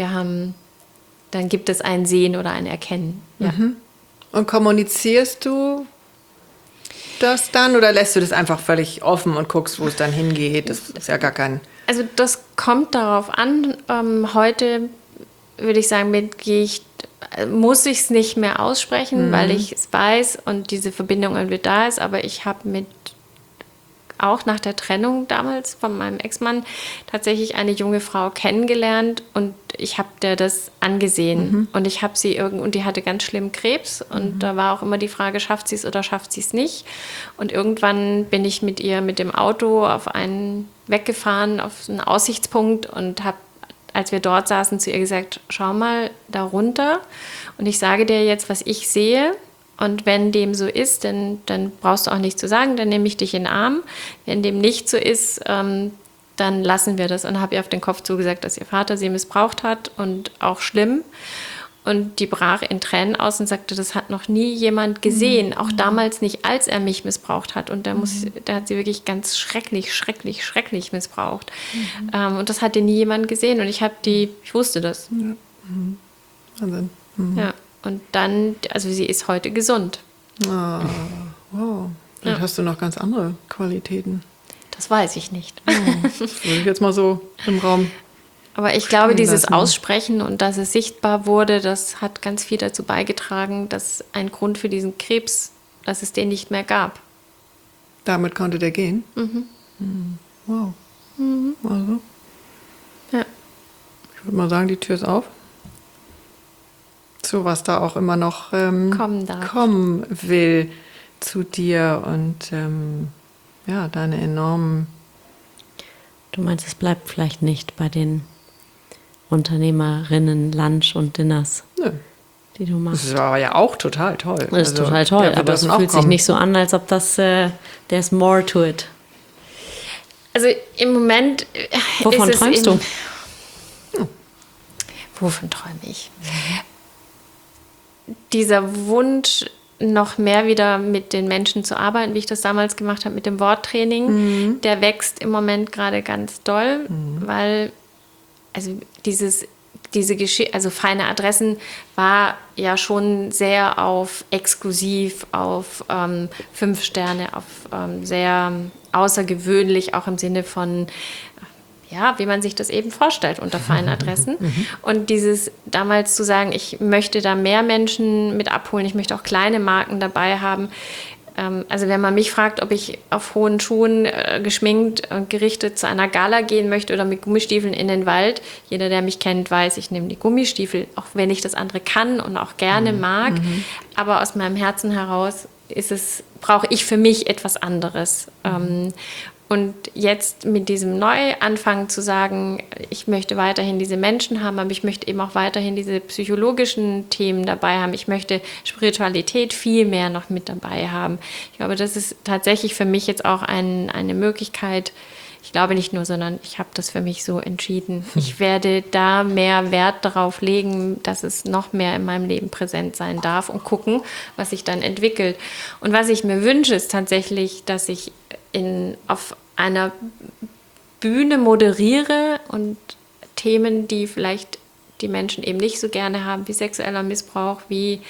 gibt es ein Sehen oder ein Erkennen. Ja. Und kommunizierst du das dann oder lässt du das einfach völlig offen und guckst, wo es dann hingeht? Das ist ja gar kein... Also das kommt darauf an. Heute würde ich sagen, muss ich es nicht mehr aussprechen, weil ich es weiß und diese Verbindung irgendwie da ist. Aber ich habe mit auch nach der Trennung damals von meinem Ex-Mann tatsächlich eine junge Frau kennengelernt und ich habe der das angesehen und ich habe sie und die hatte ganz schlimm Krebs und da war auch immer die Frage, schafft sie es oder schafft sie es nicht? Und irgendwann bin ich mit ihr mit dem Auto weggefahren auf einen Aussichtspunkt und habe, als wir dort saßen, zu ihr gesagt, schau mal da runter und ich sage dir jetzt, was ich sehe. Und wenn dem so ist, dann brauchst du auch nichts zu sagen, dann nehme ich dich in den Arm. Wenn dem nicht so ist, dann lassen wir das. Und habe ihr auf den Kopf zugesagt, dass ihr Vater sie missbraucht hat und auch schlimm. Und die brach in Tränen aus und sagte, das hat noch nie jemand gesehen, auch damals nicht, als er mich missbraucht hat. Und da hat sie wirklich ganz schrecklich missbraucht. Und das hatte nie jemand gesehen. Und ich wusste das. Ja. Wahnsinn. Ja. Und dann, also sie ist heute gesund. Ah, wow. Vielleicht hast du noch ganz andere Qualitäten. Das weiß ich nicht. Das würde ich jetzt mal so im Raum. Aber ich glaube, dieses lassen. Aussprechen und dass es sichtbar wurde, das hat ganz viel dazu beigetragen, dass ein Grund für diesen Krebs, dass es den nicht mehr gab. Damit konnte der gehen? Wow. Also, Ja. ich würde mal sagen, die Tür ist auf. So was da auch immer noch kommen will zu dir und deine enormen... Du meinst, es bleibt vielleicht nicht bei den Unternehmerinnen Lunch und Dinners, Nö. die du machst. Das war ja auch total toll. Das ist total toll, ja, wir aber es dürfen auch fühlt sich kommen. nicht so an, als ob there's more to it. Also im Moment Wovon ist es träumst du? Wovon träume ich? Dieser Wunsch, noch mehr wieder mit den Menschen zu arbeiten, wie ich das damals gemacht habe mit dem Worttraining, der wächst im Moment gerade ganz doll, weil also diese Geschichte, also feine Adressen war ja schon sehr auf exklusiv, auf 5 Sterne, auf sehr außergewöhnlich, auch im Sinne von wie man sich das eben vorstellt unter feinen Adressen. Und dieses damals zu sagen, ich möchte da mehr Menschen mit abholen, ich möchte auch kleine Marken dabei haben. Also wenn man mich fragt, ob ich auf hohen Schuhen geschminkt und gerichtet zu einer Gala gehen möchte oder mit Gummistiefeln in den Wald, jeder, der mich kennt, weiß, ich nehme die Gummistiefel, auch wenn ich das andere kann und auch gerne mag. Aber aus meinem Herzen heraus brauche ich für mich etwas anderes. Und jetzt mit diesem Neuanfang zu sagen, ich möchte weiterhin diese Menschen haben, aber ich möchte eben auch weiterhin diese psychologischen Themen dabei haben. Ich möchte Spiritualität viel mehr noch mit dabei haben. Ich glaube, das ist tatsächlich für mich jetzt auch eine Möglichkeit. Ich glaube nicht nur, sondern ich habe das für mich so entschieden. Ich werde da mehr Wert darauf legen, dass es noch mehr in meinem Leben präsent sein darf und gucken, was sich dann entwickelt. Und was ich mir wünsche, ist tatsächlich, dass ich auf einer Bühne moderiere und Themen, die vielleicht die Menschen eben nicht so gerne haben, wie sexueller Missbrauch, wie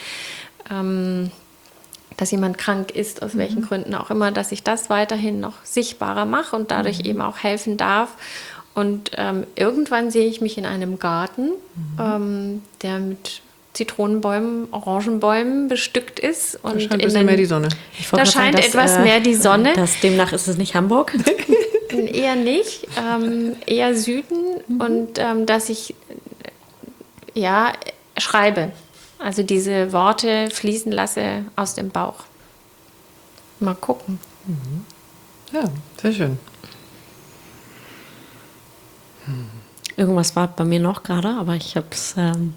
dass jemand krank ist, aus welchen Gründen auch immer, dass ich das weiterhin noch sichtbarer mache und dadurch eben auch helfen darf. Und irgendwann sehe ich mich in einem Garten, der mit Zitronenbäumen, Orangenbäumen bestückt ist. Und da scheint ein bisschen mehr die Sonne. Da scheint etwas mehr die Sonne. Demnach ist es nicht Hamburg? Eher nicht, eher Süden. Und dass ich schreibe. Also diese Worte fließen lasse aus dem Bauch. Mal gucken. Ja, sehr schön. Irgendwas war bei mir noch gerade, aber ich habe es,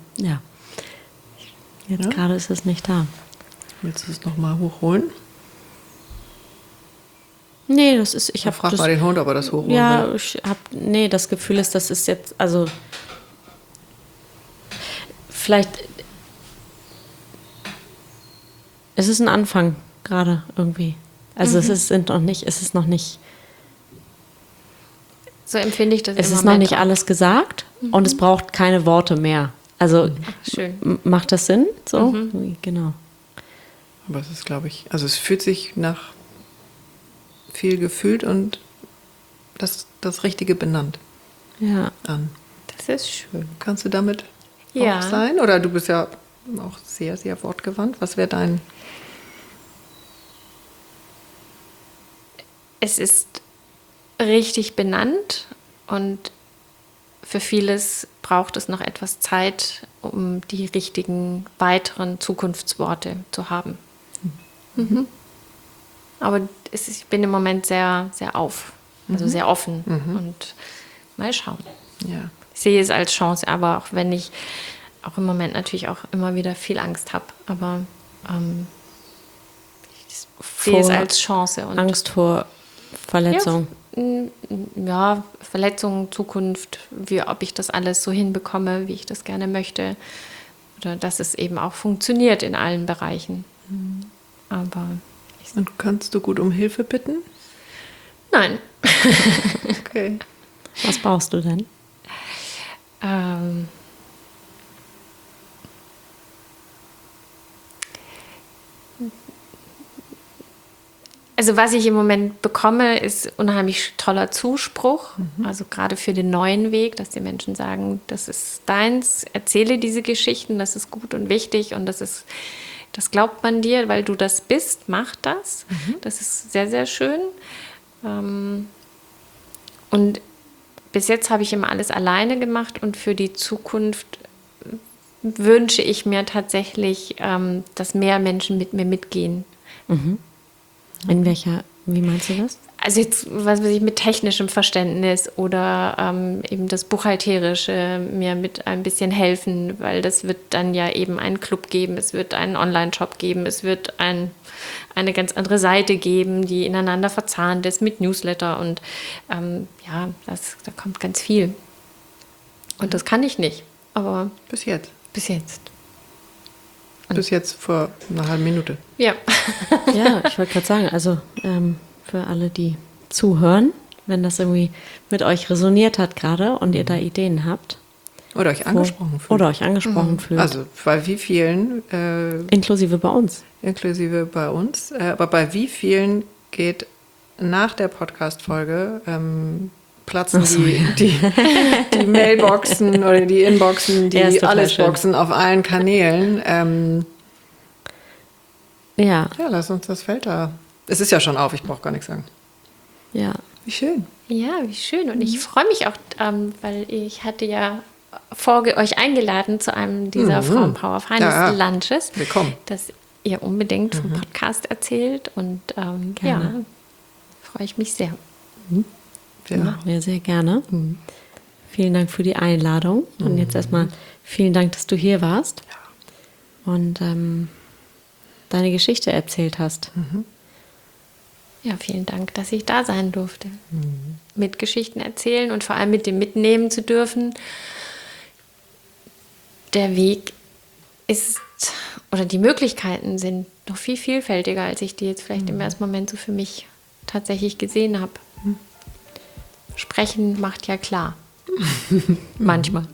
Jetzt gerade ist es nicht da. Willst du es nochmal hochholen? Nee, das ist, ich habe frag mal den Hund, ob er das hochholen ja, will. ich habe, das Gefühl ist, das ist jetzt, also vielleicht, es ist ein Anfang gerade irgendwie. Also es ist noch nicht, so empfinde ich das es im ist noch Moment nicht auch. alles gesagt und es braucht keine Worte mehr. Also Schön. macht das Sinn? So? Genau. Aber es ist, glaube ich, also es fühlt sich nach viel gefühlt und das Richtige benannt an. Das ist schön. Kannst du damit Ja. auch sein? Oder du bist ja auch sehr, sehr wortgewandt. Was wäre dein... Es ist richtig benannt und für vieles braucht es noch etwas Zeit, um die richtigen weiteren Zukunftsworte zu haben. Mhm. Aber ich bin im Moment sehr, sehr sehr offen und mal schauen. Ja. Ich sehe es als Chance, aber auch wenn ich auch im Moment natürlich auch immer wieder viel Angst habe, aber ich sehe es als Chance. Und Angst vor Verletzung. Ja, Verletzung, Zukunft, ob ich das alles so hinbekomme, wie ich das gerne möchte. Oder dass es eben auch funktioniert in allen Bereichen. Aber Und kannst du gut um Hilfe bitten? nein. Okay. Was brauchst du denn? Also was ich im Moment bekomme, ist unheimlich toller Zuspruch. Also gerade für den neuen Weg, dass die Menschen sagen, das ist deins, erzähle diese Geschichten, das ist gut und wichtig und das glaubt man dir, weil du das bist, mach das. Das ist sehr, sehr schön. Und bis jetzt habe ich immer alles alleine gemacht und für die Zukunft wünsche ich mir tatsächlich, dass mehr Menschen mit mir mitgehen. Wie meinst du das? Also jetzt, was weiß ich, mit technischem Verständnis oder eben das Buchhalterische mir mit ein bisschen helfen, weil das wird dann ja eben einen Club geben, es wird einen Online-Shop geben, es wird eine ganz andere Seite geben, die ineinander verzahnt ist mit Newsletter und da kommt ganz viel. Und das kann ich nicht, aber Bis jetzt. bis jetzt. Bis jetzt vor einer halben Minute. Ja. Ja, ich wollte gerade sagen, also für alle, die zuhören, wenn das irgendwie mit euch resoniert hat gerade und ihr da Ideen habt. Oder euch angesprochen fühlt. Oder euch angesprochen fühlt. Also bei wie vielen, Inklusive bei uns. inklusive bei uns, aber bei wie vielen geht nach der Podcast-Folge platzen die Mailboxen oder die Inboxen, Ja, ist die total Allesboxen auf allen Kanälen. Ja, Ja, lass uns das Feld da. Es ist ja schon auf, ich brauche gar nichts sagen. ja. Wie schön. Ja, wie schön. Und ich freue mich auch, weil ich hatte ja euch eingeladen zu einem dieser Frauenpower Finance Lunches. Willkommen. Dass ihr unbedingt vom Podcast erzählt. Und Gerne. freue ich mich sehr. Ja. Machen wir sehr gerne. Vielen Dank für die Einladung. Und jetzt erstmal vielen Dank, dass du hier warst und deine Geschichte erzählt hast. Ja, vielen Dank, dass ich da sein durfte. Mit Geschichten erzählen und vor allem mit dem mitnehmen zu dürfen. Der Weg ist, oder die Möglichkeiten sind noch viel vielfältiger, als ich die jetzt vielleicht im ersten Moment so für mich tatsächlich gesehen habe. Sprechen macht ja klar. Manchmal.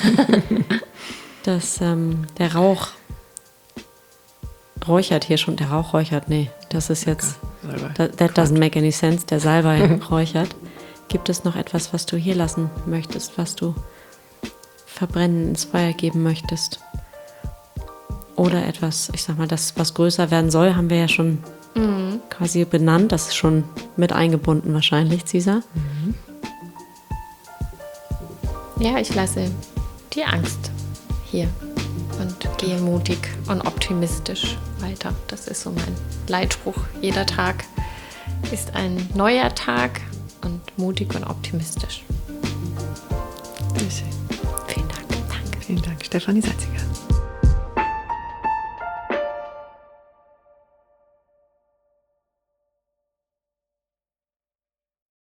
Der Rauch räuchert hier schon. Der Rauch räuchert, nee, das ist jetzt... That doesn't make any sense. Der Salbei räuchert. Gibt es noch etwas, was du hier lassen möchtest, was du verbrennen, ins Feuer geben möchtest? Oder etwas, ich sag mal, das, was größer werden soll, haben wir ja schon quasi benannt. Das ist schon mit eingebunden wahrscheinlich, Cesar. Ja, ich lasse die Angst hier und gehe mutig und optimistisch weiter. Das ist so mein Leitspruch. Jeder Tag ist ein neuer Tag und mutig und optimistisch. Sehr schön. Vielen Dank. Danke. Vielen Dank, Stefanie Salziger.